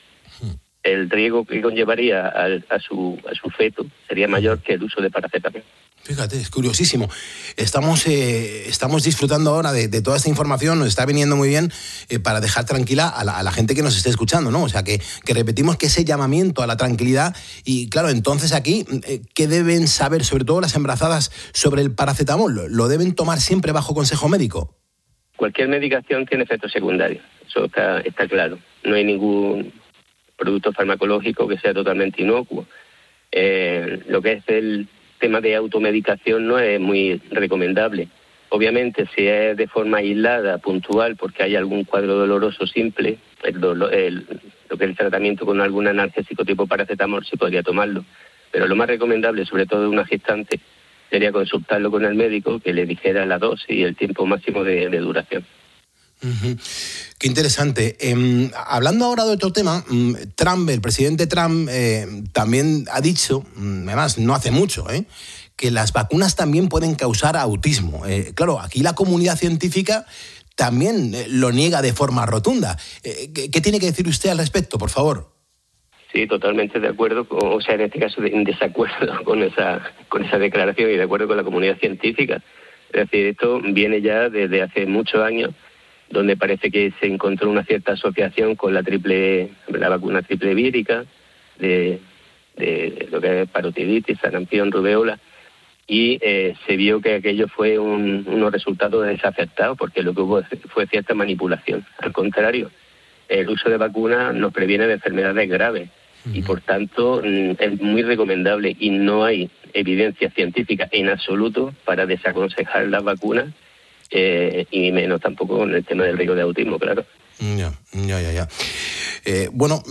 el riesgo que conllevaría al, a, su, a su feto sería mayor que el uso de paracetamol. Fíjate, es curiosísimo. Estamos, eh, estamos disfrutando ahora de, de toda esta información, nos está viniendo muy bien eh, para dejar tranquila a la, a la gente que nos esté escuchando, ¿no? O sea, que, que repetimos que ese llamamiento a la tranquilidad y, claro, entonces aquí, eh, ¿qué deben saber, sobre todo las embarazadas, sobre el paracetamol? ¿Lo deben tomar siempre bajo consejo médico? Cualquier medicación tiene efectos secundarios, eso está, está claro. No hay ningún producto farmacológico que sea totalmente inocuo. Eh, lo que es el tema de automedicación no es muy recomendable. Obviamente, si es de forma aislada, puntual, porque hay algún cuadro doloroso simple, el dolor, el, lo que es el tratamiento con algún analgésico tipo paracetamol, sí podría tomarlo. Pero lo más recomendable, sobre todo de una gestante, sería consultarlo con el médico, que le dijera la dosis y el tiempo máximo de, de duración. Uh-huh. Qué interesante. Eh, hablando ahora de otro tema, Trump, el presidente Trump, eh, también ha dicho, además no hace mucho, eh, que las vacunas también pueden causar autismo. Eh, claro, aquí la comunidad científica también eh, lo niega de forma rotunda. Eh, ¿qué, ¿Qué tiene que decir usted al respecto, por favor? Sí, totalmente de acuerdo, con, o sea, en este caso en desacuerdo con esa, con esa declaración y de acuerdo con la comunidad científica. Es decir, esto viene ya desde hace muchos años, donde parece que se encontró una cierta asociación con la triple, la vacuna triple vírica, de, de lo que es parotiditis, sarampión, rubeola, y eh, se vio que aquello fue un, unos resultados desacertados, porque lo que hubo fue cierta manipulación. Al contrario, el uso de vacunas nos previene de enfermedades graves, uh-huh. y por tanto es muy recomendable, y no hay evidencia científica en absoluto para desaconsejar las vacunas, Eh, y menos tampoco en el tema del riesgo de autismo, claro. Ya, ya, ya, ya. Eh, bueno,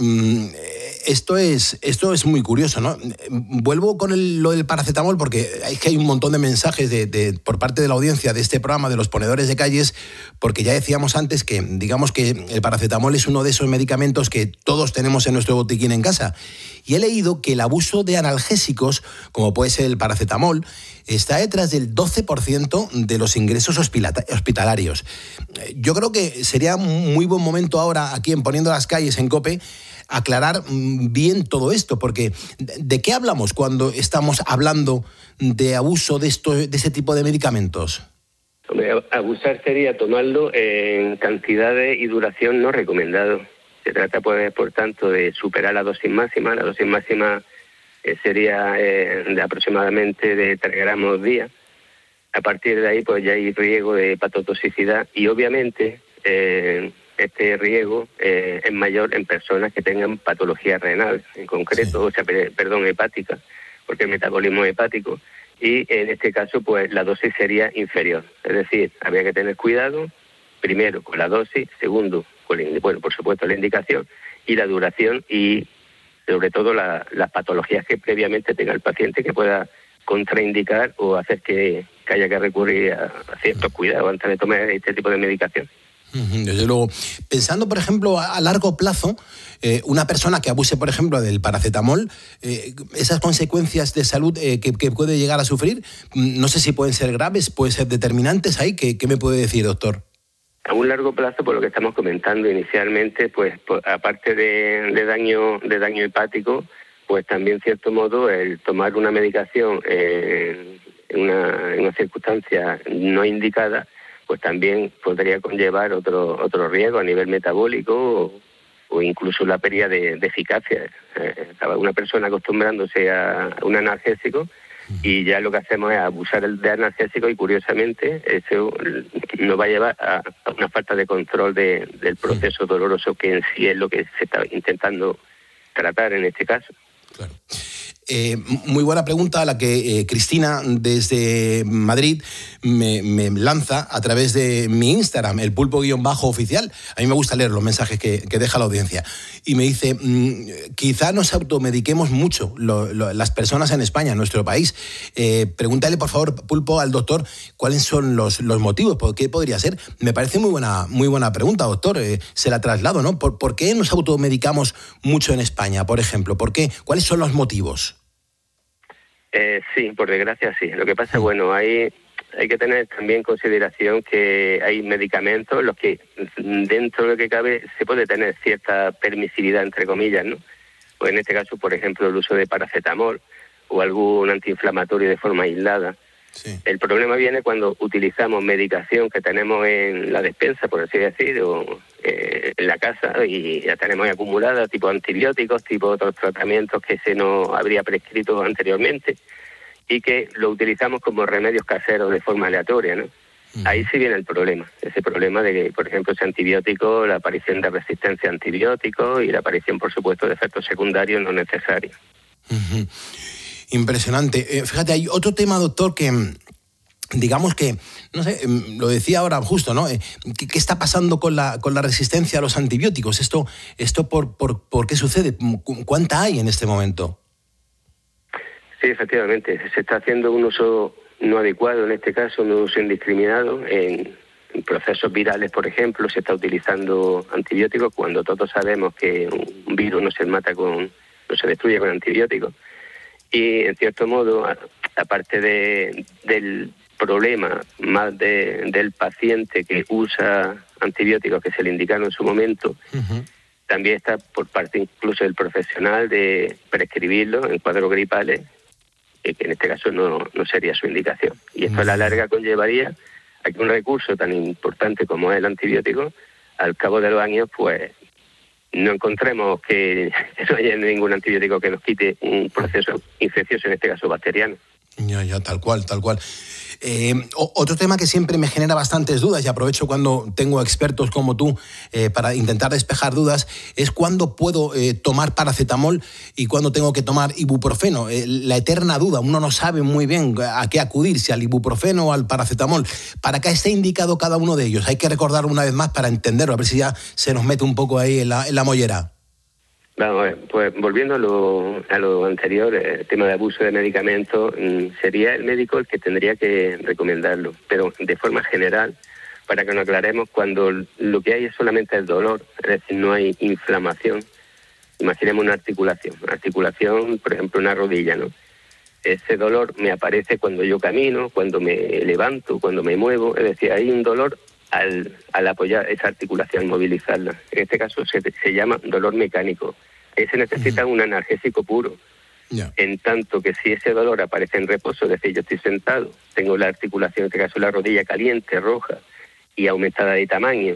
esto es esto es muy curioso, ¿no? Vuelvo con el, lo del paracetamol, porque es que hay un montón de mensajes de, de, por parte de la audiencia de este programa, de los ponedores de calles, porque ya decíamos antes que, digamos que el paracetamol es uno de esos medicamentos que todos tenemos en nuestro botiquín en casa. Y he leído que el abuso de analgésicos, como puede ser el paracetamol, está detrás del doce por ciento de los ingresos hospitalarios. Yo creo que sería un muy buen momento ahora, aquí en Poniendo las Calles, en COPE, aclarar bien todo esto, porque ¿de qué hablamos cuando estamos hablando de abuso de, esto, de ese tipo de medicamentos? Hombre, abusar sería tomarlo en cantidades y duración no recomendado. Se trata, pues, por tanto, de superar la dosis máxima. La dosis máxima eh, sería eh, de aproximadamente de tres gramos día. A partir de ahí, pues ya hay riesgo de hepatotoxicidad y, obviamente, eh, este riesgo eh, es mayor en personas que tengan patología renal, en concreto, sí. o sea, per- perdón, hepática, porque el metabolismo es hepático. Y en este caso, pues la dosis sería inferior. Es decir, habría que tener cuidado, primero, con la dosis, segundo, bueno, por supuesto, la indicación y la duración y, sobre todo, la, las patologías que previamente tenga el paciente que pueda contraindicar o hacer que, que haya que recurrir a, a ciertos cuidados antes de tomar este tipo de medicación. Desde luego. Pensando, por ejemplo, a largo plazo, eh, una persona que abuse, por ejemplo, del paracetamol, eh, esas consecuencias de salud eh, que, que puede llegar a sufrir, no sé si pueden ser graves, pueden ser determinantes ahí. ¿Qué, qué me puede decir, doctor? A un largo plazo, por lo que estamos comentando inicialmente, pues, pues aparte de, de daño de daño hepático, pues también, en cierto modo, el tomar una medicación eh, en, una, en una circunstancia no indicada, pues también podría conllevar otro otro riesgo a nivel metabólico o, o incluso la pérdida de, de eficacia. Eh, una persona acostumbrándose a un analgésico y ya lo que hacemos es abusar de analgésico y, curiosamente, eso nos va a llevar a, a una falta de control de, del proceso doloroso, que en sí es lo que se está intentando tratar en este caso. Claro. Eh, muy buena pregunta la que eh, Cristina desde Madrid me, me lanza a través de mi Instagram, el pulpo-oficial. A mí me gusta leer los mensajes que, que deja la audiencia. Y me dice, mmm, quizá nos automediquemos mucho lo, lo, las personas en España, en nuestro país. Eh, pregúntale, por favor, Pulpo, al doctor, cuáles son los, los motivos, por qué podría ser. Me parece muy buena, muy buena pregunta, doctor. Eh, se la traslado, ¿no? ¿Por, ¿Por qué nos automedicamos mucho en España, por ejemplo? ¿Por qué? ¿Cuáles son los motivos? Eh, sí, por desgracia sí. Lo que pasa, bueno, hay hay que tener también en consideración que hay medicamentos en los que dentro de lo que cabe se puede tener cierta permisividad, entre comillas, ¿no? Pues en este caso, por ejemplo, el uso de paracetamol o algún antiinflamatorio de forma aislada. Sí. El problema viene cuando utilizamos medicación que tenemos en la despensa, por así decir, o eh, en la casa, y ya tenemos acumulada, tipo antibióticos, tipo otros tratamientos que se nos habría prescrito anteriormente, y que lo utilizamos como remedios caseros de forma aleatoria, ¿no? Uh-huh. Ahí sí viene el problema, ese problema de que, por ejemplo, ese antibiótico, la aparición de resistencia a antibióticos y la aparición, por supuesto, de efectos secundarios no necesarios. Uh-huh. Impresionante. Eh, fíjate, hay otro tema, doctor, que digamos que, no sé, lo decía ahora justo, ¿no? ¿Qué, qué está pasando con la, con la resistencia a los antibióticos? ¿Esto, esto por, por, por qué sucede? ¿Cuánta hay en este momento? Sí, efectivamente. Se está haciendo un uso no adecuado, en este caso, un uso indiscriminado. En, en procesos virales, por ejemplo, se está utilizando antibióticos cuando todos sabemos que un virus no se mata con, no se destruye con antibióticos. Y, en cierto modo, aparte de, del problema más de, del paciente que usa antibióticos que se le indicaron en su momento, uh-huh. también está por parte incluso del profesional de prescribirlo en cuadros gripales, que en este caso no, no sería su indicación. Y esto uh-huh. a la larga conllevaría a que un recurso tan importante como es el antibiótico, al cabo de los años, pues no encontremos que, que no haya ningún antibiótico que nos quite un proceso infeccioso, en este caso bacteriano. Ya, ya, tal cual, tal cual. Eh, otro tema que siempre me genera bastantes dudas, y aprovecho cuando tengo expertos como tú eh, para intentar despejar dudas, es cuándo puedo eh, tomar paracetamol y cuándo tengo que tomar ibuprofeno. Eh, la eterna duda, uno no sabe muy bien a qué acudir, si al ibuprofeno o al paracetamol. ¿Para qué está indicado cada uno de ellos? Hay que recordar una vez más para entenderlo, a ver si ya se nos mete un poco ahí en la, en la mollera. Vamos a ver, pues volviendo a lo, a lo anterior, el tema de abuso de medicamentos, sería el médico el que tendría que recomendarlo, pero de forma general, para que nos aclaremos, cuando lo que hay es solamente el dolor, es decir, no hay inflamación. Imaginemos una articulación, una articulación, por ejemplo, una rodilla, ¿no? Ese dolor me aparece cuando yo camino, cuando me levanto, cuando me muevo, es decir, hay un dolor al, al apoyar esa articulación, movilizarla. En este caso se, se llama dolor mecánico. Se necesita un analgésico puro. Yeah. En tanto que si ese dolor aparece en reposo, es decir, yo estoy sentado, tengo la articulación, en este caso la rodilla caliente, roja y aumentada de tamaño,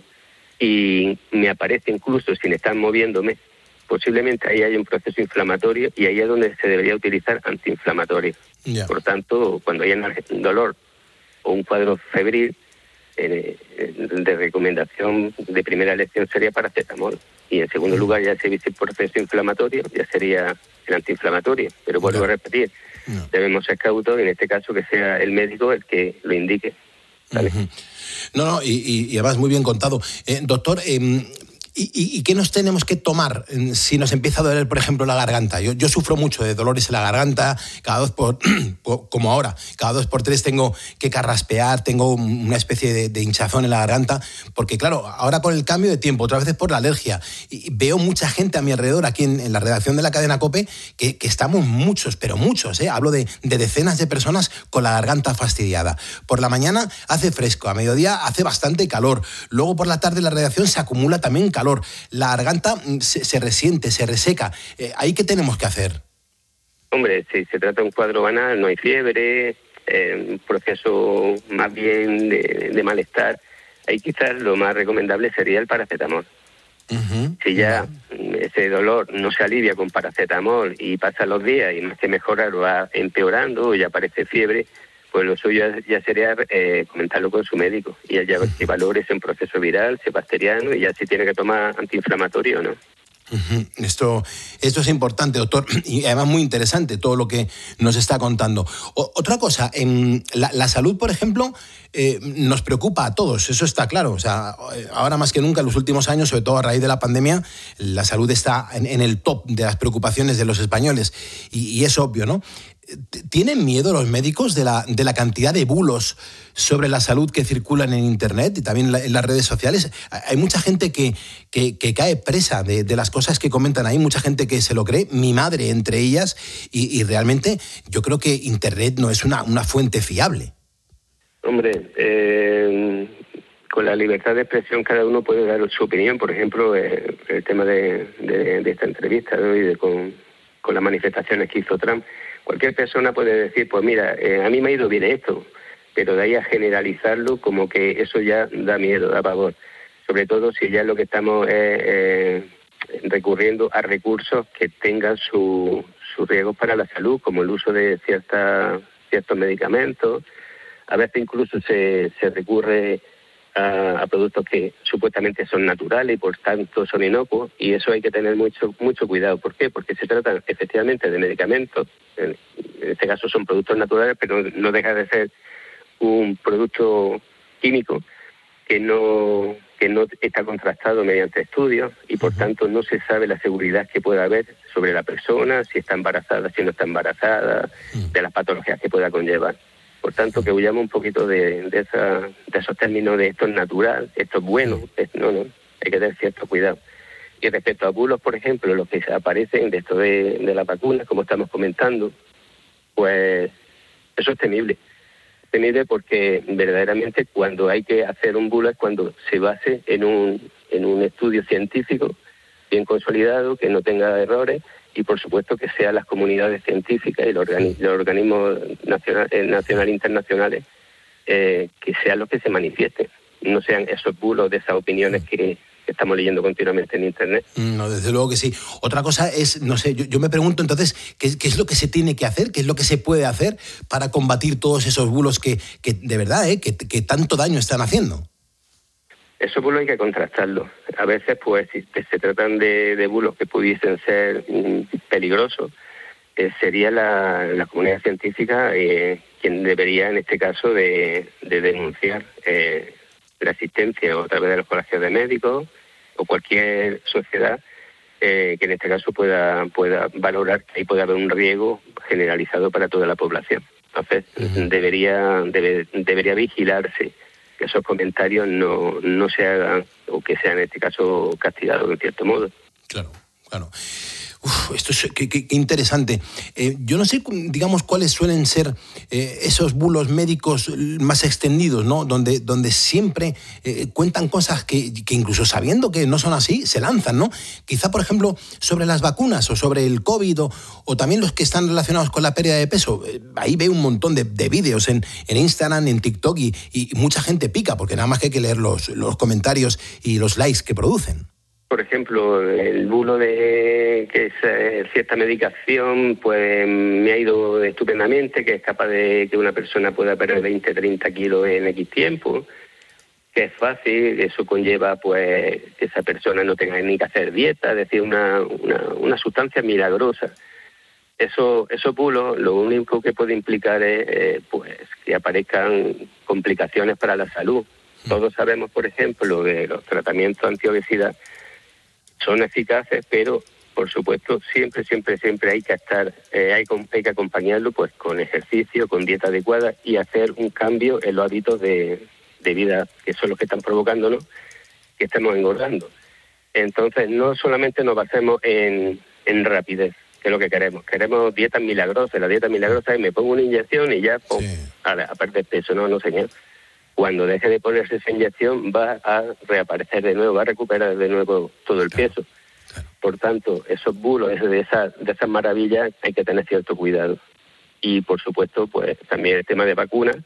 y me aparece incluso sin estar moviéndome, posiblemente ahí hay un proceso inflamatorio y ahí es donde se debería utilizar antiinflamatorio. Yeah. Por tanto, cuando hay un dolor o un cuadro febril, eh, de recomendación de primera elección sería paracetamol. Y en segundo lugar, ya si hubiese proceso inflamatorio, ya sería el antiinflamatorio. Pero vuelvo no. a repetir, no. debemos ser cautos, en este caso que sea el médico el que lo indique. ¿Vale? Uh-huh. No, no, y, y además muy bien contado. Eh, doctor, eh, ¿y, y, ¿y qué nos tenemos que tomar si nos empieza a doler, por ejemplo, la garganta? Yo, yo sufro mucho de dolores en la garganta, cada dos por, como ahora, cada dos por tres tengo que carraspear, tengo una especie de, de hinchazón en la garganta, porque claro, ahora con el cambio de tiempo, otras veces por la alergia, y veo mucha gente a mi alrededor aquí en, en la redacción de la cadena COPE, que, que estamos muchos, pero muchos, ¿eh? Hablo de, de decenas de personas con la garganta fastidiada. Por la mañana hace fresco, a mediodía hace bastante calor, luego por la tarde en la redacción se acumula también calor. La garganta se, se resiente, se reseca. Eh, ¿Ahí qué tenemos que hacer? Hombre, si se trata de un cuadro banal, no hay fiebre, eh, un proceso más bien de, de malestar, ahí quizás lo más recomendable sería el paracetamol. Uh-huh. Si ya uh-huh. ese dolor no se alivia con paracetamol y pasan los días y más que mejorar va empeorando y aparece fiebre, pues lo suyo ya sería eh, comentarlo con su médico y ya ver si valore ese proceso viral, si es bacteriano y ya si tiene que tomar antiinflamatorio o no. Uh-huh. Esto, esto es importante, doctor, y además muy interesante todo lo que nos está contando. O, otra cosa, en la, la salud, por ejemplo, eh, nos preocupa a todos, eso está claro. O sea, ahora más que nunca, en los últimos años, sobre todo a raíz de la pandemia, la salud está en, en el top de las preocupaciones de los españoles y, y es obvio, ¿no? ¿Tienen miedo los médicos de la, de la cantidad de bulos sobre la salud que circulan en Internet y también en, la, en las redes sociales? Hay mucha gente que, que, que cae presa de, de las cosas que comentan ahí, mucha gente que se lo cree, mi madre entre ellas, y, y realmente yo creo que Internet no es una, una fuente fiable. Hombre, eh, con la libertad de expresión cada uno puede dar su opinión. Por ejemplo, eh, el tema de, de, de esta entrevista, ¿no? y de, con, con las manifestaciones que hizo Trump. Cualquier persona puede decir, pues mira, eh, a mí me ha ido bien esto, pero de ahí a generalizarlo como que eso ya da miedo, da pavor. Sobre todo si ya lo que estamos es eh, recurriendo a recursos que tengan sus su riesgos para la salud, como el uso de cierta, ciertos medicamentos. A veces incluso se, se recurre a, a productos que supuestamente son naturales y por tanto son inocuos, y eso hay que tener mucho mucho cuidado. ¿Por qué? Porque se trata efectivamente de medicamentos, en este caso son productos naturales, pero no deja de ser un producto químico que no que no está contrastado mediante estudios y por uh-huh. tanto no se sabe la seguridad que pueda haber sobre la persona, si está embarazada, si no está embarazada, uh-huh. de las patologías que pueda conllevar. Por tanto, que huyamos un poquito de, de, esa, de esos términos de esto es natural, esto es bueno, es, no, no, hay que tener cierto cuidado. Y respecto a bulos, por ejemplo, los que aparecen de esto de, de las vacunas, como estamos comentando, pues eso es temible. Temible porque verdaderamente cuando hay que hacer un bulo es cuando se base en un, en un estudio científico bien consolidado, que no tenga errores y por supuesto que sean las comunidades científicas y los, organi- los organismos nacional, eh, nacionales e internacionales eh, que sean los que se manifiesten, no sean esos bulos de esas opiniones que, que estamos leyendo continuamente en Internet. No, desde luego que sí. Otra cosa es, no sé, yo, yo me pregunto entonces, ¿qué, ¿qué es lo que se tiene que hacer? ¿Qué es lo que se puede hacer para combatir todos esos bulos que, que de verdad, eh, que, que tanto daño están haciendo? Esos bulos hay que contrastarlos. A veces, pues, si se tratan de, de bulos que pudiesen ser mm, peligrosos, eh, sería la, la comunidad científica eh, quien debería, en este caso, de, de denunciar eh, la existencia a través de los colegios de médicos o cualquier sociedad eh, que en este caso pueda pueda valorar que ahí puede haber un riesgo generalizado para toda la población. Entonces, uh-huh. debería debe, debería vigilarse que esos comentarios no, no se hagan o que sean en este caso castigados de cierto modo. Claro, claro. Uf, esto es qué, qué, qué interesante. Eh, yo no sé, digamos, cuáles suelen ser eh, esos bulos médicos más extendidos, ¿no? Donde, donde siempre eh, cuentan cosas que, que incluso sabiendo que no son así, se lanzan, ¿no? Quizá, por ejemplo, sobre las vacunas o sobre el COVID o, o también los que están relacionados con la pérdida de peso. Eh, ahí veo un montón de, de vídeos en, en Instagram, en TikTok y, y mucha gente pica porque nada más que hay que leer los, los comentarios y los likes que producen. Por ejemplo, el bulo de que es, eh, cierta medicación pues me ha ido estupendamente, que es capaz de que una persona pueda perder veinte, treinta kilos en X tiempo, que es fácil, eso conlleva pues que esa persona no tenga ni que hacer dieta, es decir, una, una, una sustancia milagrosa. Eso, esos bulos lo único que puede implicar es eh, pues que aparezcan complicaciones para la salud. Todos sabemos, por ejemplo, que los tratamientos antiobesidad son eficaces, pero por supuesto siempre, siempre, siempre hay que estar, eh, hay, hay que acompañarlo pues con ejercicio, con dieta adecuada y hacer un cambio en los hábitos de, de vida, que son los que están provocándonos que estemos engordando. Entonces no solamente nos basemos en, en rapidez, que es lo que queremos. Queremos dietas milagrosas. La dieta milagrosa es me pongo una inyección y ya pum, sí. a, a perder peso. No, no señor. Cuando deje de ponerse esa inyección va a reaparecer de nuevo, va a recuperar de nuevo todo el claro, peso. Claro. Por tanto, esos bulos, de esas, de esas maravillas, hay que tener cierto cuidado. Y, por supuesto, pues también el tema de vacunas,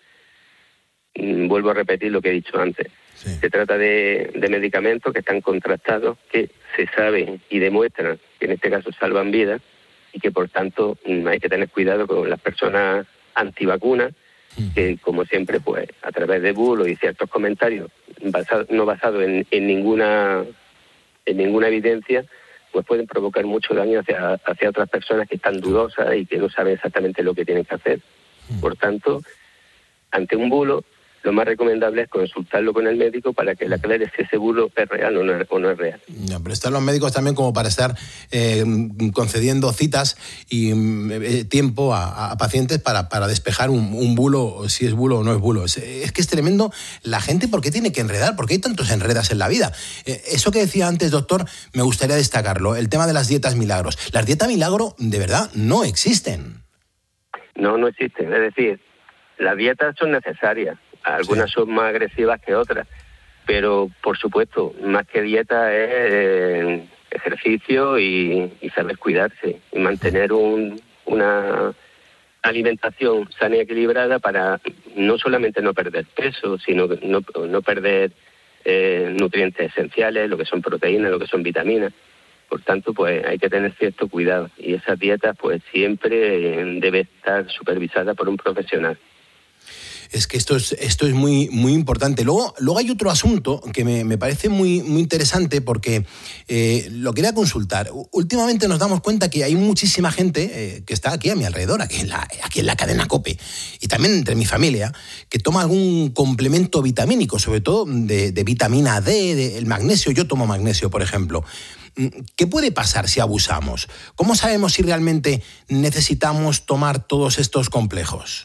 mmm, vuelvo a repetir lo que he dicho antes. Sí. Se trata de, de medicamentos que están contrastados, que se saben y demuestran que en este caso salvan vidas y que, por tanto, mmm, hay que tener cuidado con las personas antivacunas, que como siempre pues a través de bulos y ciertos comentarios basado, no basados en, en ninguna en ninguna evidencia pues pueden provocar mucho daño hacia, hacia otras personas que están dudosas y que no saben exactamente lo que tienen que hacer. Por tanto, ante un bulo lo más recomendable es consultarlo con el médico para que le aclare si ese bulo es real o no es, o no es real. No, pero están los médicos también como para estar eh, concediendo citas y eh, tiempo a, a pacientes para, para despejar un, un bulo, si es bulo o no es bulo. Es, es que es tremendo la gente, ¿por qué tiene que enredar? ¿Por qué hay tantos enredas en la vida? Eh, eso que decía antes, doctor, me gustaría destacarlo, el tema de las dietas milagros. Las dietas milagro, de verdad, no existen. No, no existen. Es decir, las dietas son necesarias. Algunas son más agresivas que otras, pero por supuesto, más que dieta es eh, ejercicio y, y saber cuidarse y mantener un, una alimentación sana y equilibrada para no solamente no perder peso, sino no, no perder eh, nutrientes esenciales, lo que son proteínas, lo que son vitaminas. Por tanto, pues hay que tener cierto cuidado y esas dietas pues siempre eh, debe estar supervisada por un profesional. Es que esto es, esto es muy, muy importante. Luego, luego hay otro asunto que me, me parece muy, muy interesante porque eh, lo quería consultar. Últimamente nos damos cuenta que hay muchísima gente eh, que está aquí a mi alrededor, aquí en, la, aquí en la cadena COPE, y también entre mi familia, que toma algún complemento vitamínico, sobre todo de, de vitamina D, de, el magnesio. Yo tomo magnesio, por ejemplo. ¿Qué puede pasar si abusamos? ¿Cómo sabemos si realmente necesitamos tomar todos estos complejos?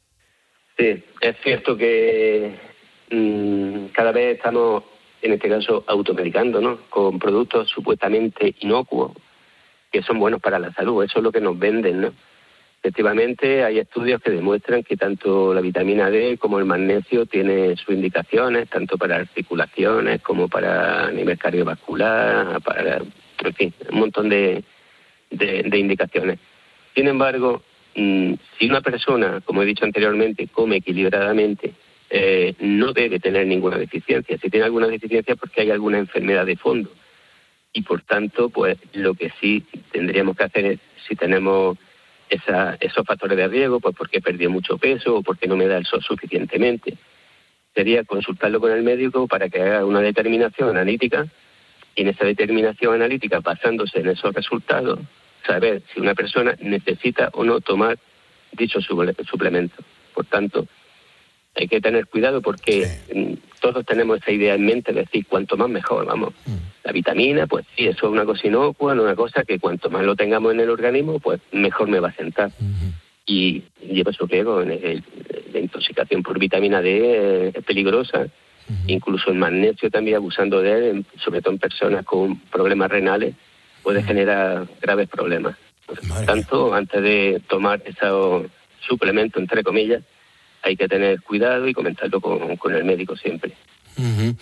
Sí, es cierto que mmm, cada vez estamos, en este caso, automedicando, ¿no? Con productos supuestamente inocuos que son buenos para la salud. Eso es lo que nos venden, ¿no? Efectivamente, hay estudios que demuestran que tanto la vitamina D como el magnesio tienen sus indicaciones, tanto para articulaciones como para nivel cardiovascular, para, en fin, un montón de, de, de indicaciones. Sin embargo, si una persona, como he dicho anteriormente, come equilibradamente, eh, no debe tener ninguna deficiencia. Si tiene alguna deficiencia es porque hay alguna enfermedad de fondo. Y por tanto, pues lo que sí tendríamos que hacer es, si tenemos esa, esos factores de riesgo, pues porque perdió mucho peso o porque no me da el sol suficientemente, sería consultarlo con el médico para que haga una determinación analítica, y en esa determinación analítica, basándose en esos resultados, saber si una persona necesita o no tomar dicho suplemento. Por tanto, hay que tener cuidado porque sí, todos tenemos esa idea en mente de decir cuanto más mejor, vamos. Mm. La vitamina, pues sí, eso es una cosa inocua, no una cosa que cuanto más lo tengamos en el organismo, pues mejor me va a sentar. Mm-hmm. Y lleva su riesgo. La intoxicación por vitamina D es peligrosa. Mm-hmm. Incluso el magnesio también, abusando de él, sobre todo en personas con problemas renales, puede mm-hmm. generar graves problemas. Por tanto, antes de tomar esos suplementos, entre comillas, hay que tener cuidado y comentarlo con, con el médico siempre. Uh-huh.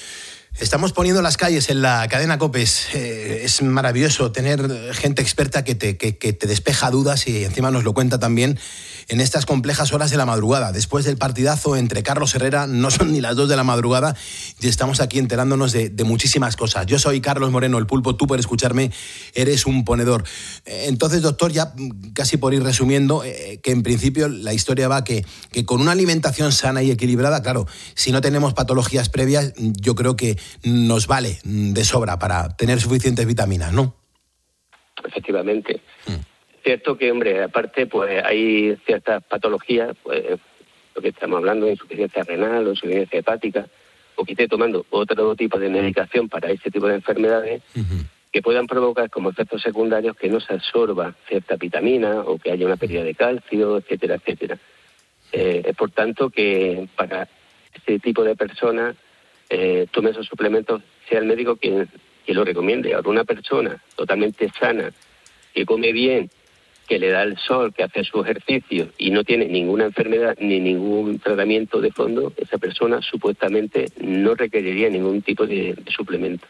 Estamos poniendo las calles en la cadena COPE. Es, eh, es maravilloso tener gente experta que te, que, que te despeja dudas y encima nos lo cuenta también en estas complejas horas de la madrugada. Después del partidazo entre Carlos Herrera, no son ni las dos de la madrugada y estamos aquí enterándonos de, de muchísimas cosas. Yo soy Carlos Moreno, el Pulpo, tú por escucharme eres un ponedor. Entonces, doctor, ya casi por ir resumiendo, eh, que en principio la historia va que, que con una alimentación sana y equilibrada, claro, si no tenemos patologías previas, yo creo que nos vale de sobra para tener suficientes vitaminas, ¿no? Efectivamente. Mm. Cierto que, hombre, aparte, pues hay ciertas patologías, pues lo que estamos hablando de insuficiencia renal o insuficiencia hepática, o que esté tomando otro tipo de medicación para ese tipo de enfermedades, uh-huh. que puedan provocar como efectos secundarios que no se absorba cierta vitamina o que haya una pérdida de calcio, etcétera, etcétera. Eh, es por tanto que para ese tipo de personas eh, tome esos suplementos, sea el médico quien, quien lo recomiende. Ahora, una persona totalmente sana, que come bien, que le da el sol, que hace su ejercicio y no tiene ninguna enfermedad ni ningún tratamiento de fondo, esa persona supuestamente no requeriría ningún tipo de, de suplemento.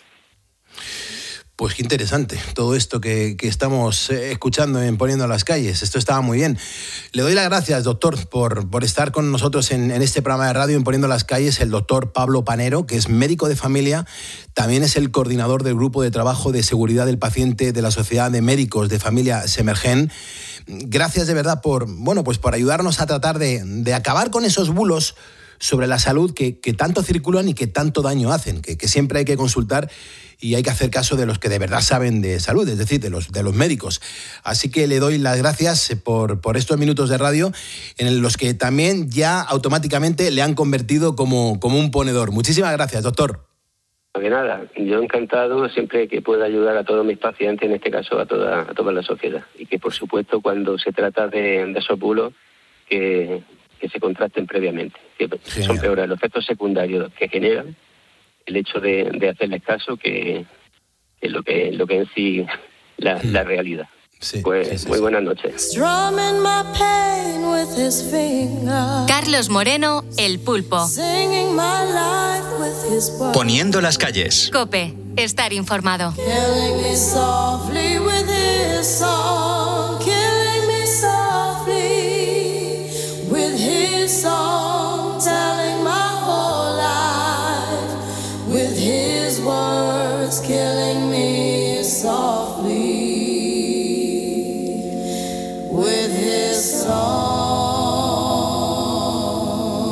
Pues qué interesante todo esto que, que estamos escuchando en Poniendo las Calles. Esto estaba muy bien. Le doy las gracias, doctor, por, por estar con nosotros en, en este programa de radio en Poniendo las Calles. El doctor Pablo Panero, que es médico de familia, también es el coordinador del Grupo de Trabajo de Seguridad del Paciente de la Sociedad de Médicos de Familia Semergen. Gracias de verdad por, bueno, pues por ayudarnos a tratar de, de acabar con esos bulos sobre la salud que, que tanto circulan y que tanto daño hacen, que, que siempre hay que consultar y hay que hacer caso de los que de verdad saben de salud, es decir, de los, de los médicos. Así que le doy las gracias por, por estos minutos de radio en los que también ya automáticamente le han convertido como, como un ponedor. Muchísimas gracias, doctor. De nada, yo encantado siempre que pueda ayudar a todos mis pacientes, en este caso a toda, a toda la sociedad. Y que, por supuesto, cuando se trata de, de esos bulos, que... que se contrasten previamente. Sí, son peores los efectos secundarios que generan el hecho de, de hacerles caso que, que lo que lo que en sí la, la realidad. Sí, pues sí, sí, muy buenas noches. Carlos Moreno, el Pulpo. Poniendo las calles. COPE, estar informado. Song telling my whole life with his words killing me softly with his song.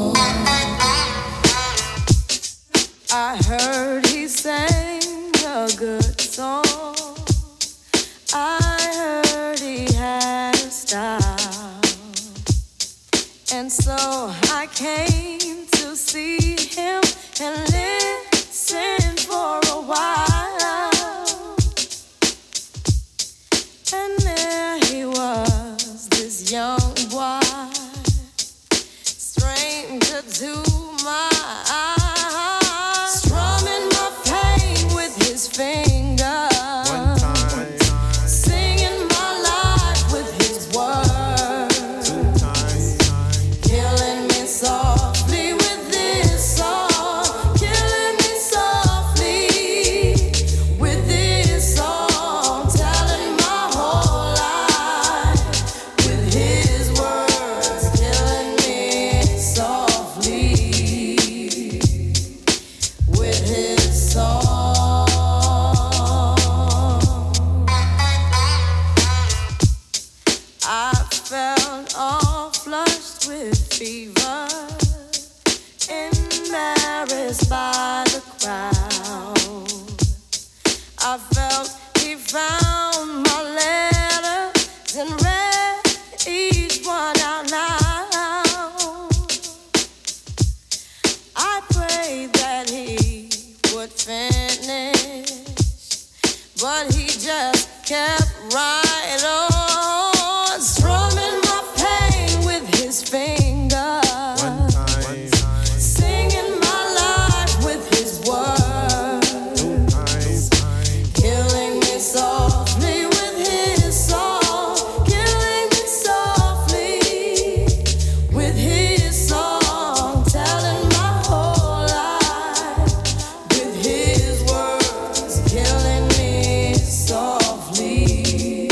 would finish, but he just kept right on, strumming my pain with his fingers, one time, one time. Singing my life with his words, two times, time. Killing me softly with his song, killing me softly with his song, telling my whole life with his words, killing me softly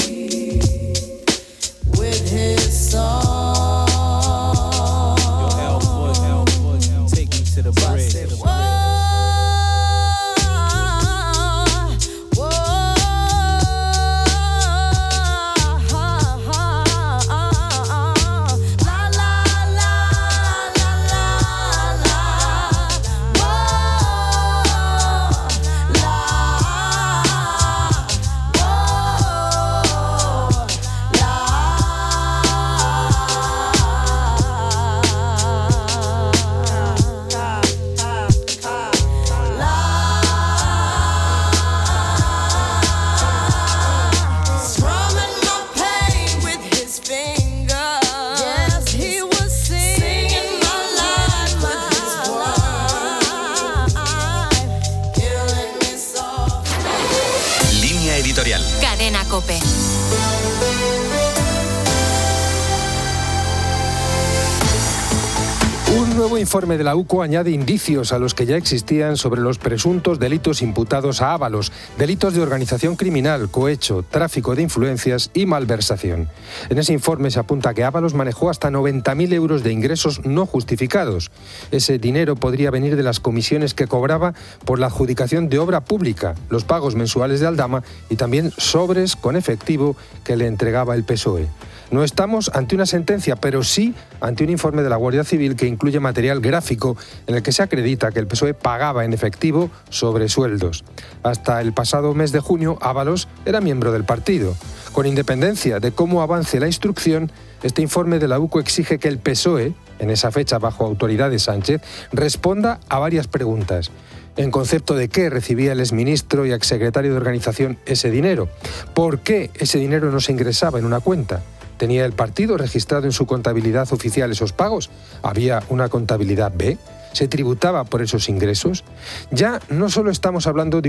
with his song. Take me to the bridge. Whoa, whoa, la la la la la, whoa, la, strumming my pain with his fingers. Yes, he was singing my life with his words, killing me softly. Línea editorial. Cadena COPE. Un nuevo informe de la U C O añade indicios a los que ya existían sobre los presuntos delitos imputados a Ábalos, delitos de organización criminal, cohecho, tráfico de influencias y malversación. En ese informe se apunta que Ábalos manejó hasta noventa mil euros de ingresos no justificados. Ese dinero podría venir de las comisiones que cobraba por la adjudicación de obra pública, los pagos mensuales de Aldama y también sobres con efectivo que le entregaba el P S O E. No estamos ante una sentencia, pero sí ante un informe de la Guardia Civil que incluye material gráfico en el que se acredita que el P S O E pagaba en efectivo sobresueldos. Hasta el pasado mes de junio, Ábalos era miembro del partido. Con independencia de cómo avance la instrucción, este informe de la U C O exige que el P S O E, en esa fecha bajo autoridad de Sánchez, responda a varias preguntas. En concepto de qué recibía el exministro y exsecretario de Organización ese dinero, por qué ese dinero no se ingresaba en una cuenta. ¿Tenía el partido registrado en su contabilidad oficial esos pagos? ¿Había una contabilidad B? ¿Se tributaba por esos ingresos? Ya no solo estamos hablando de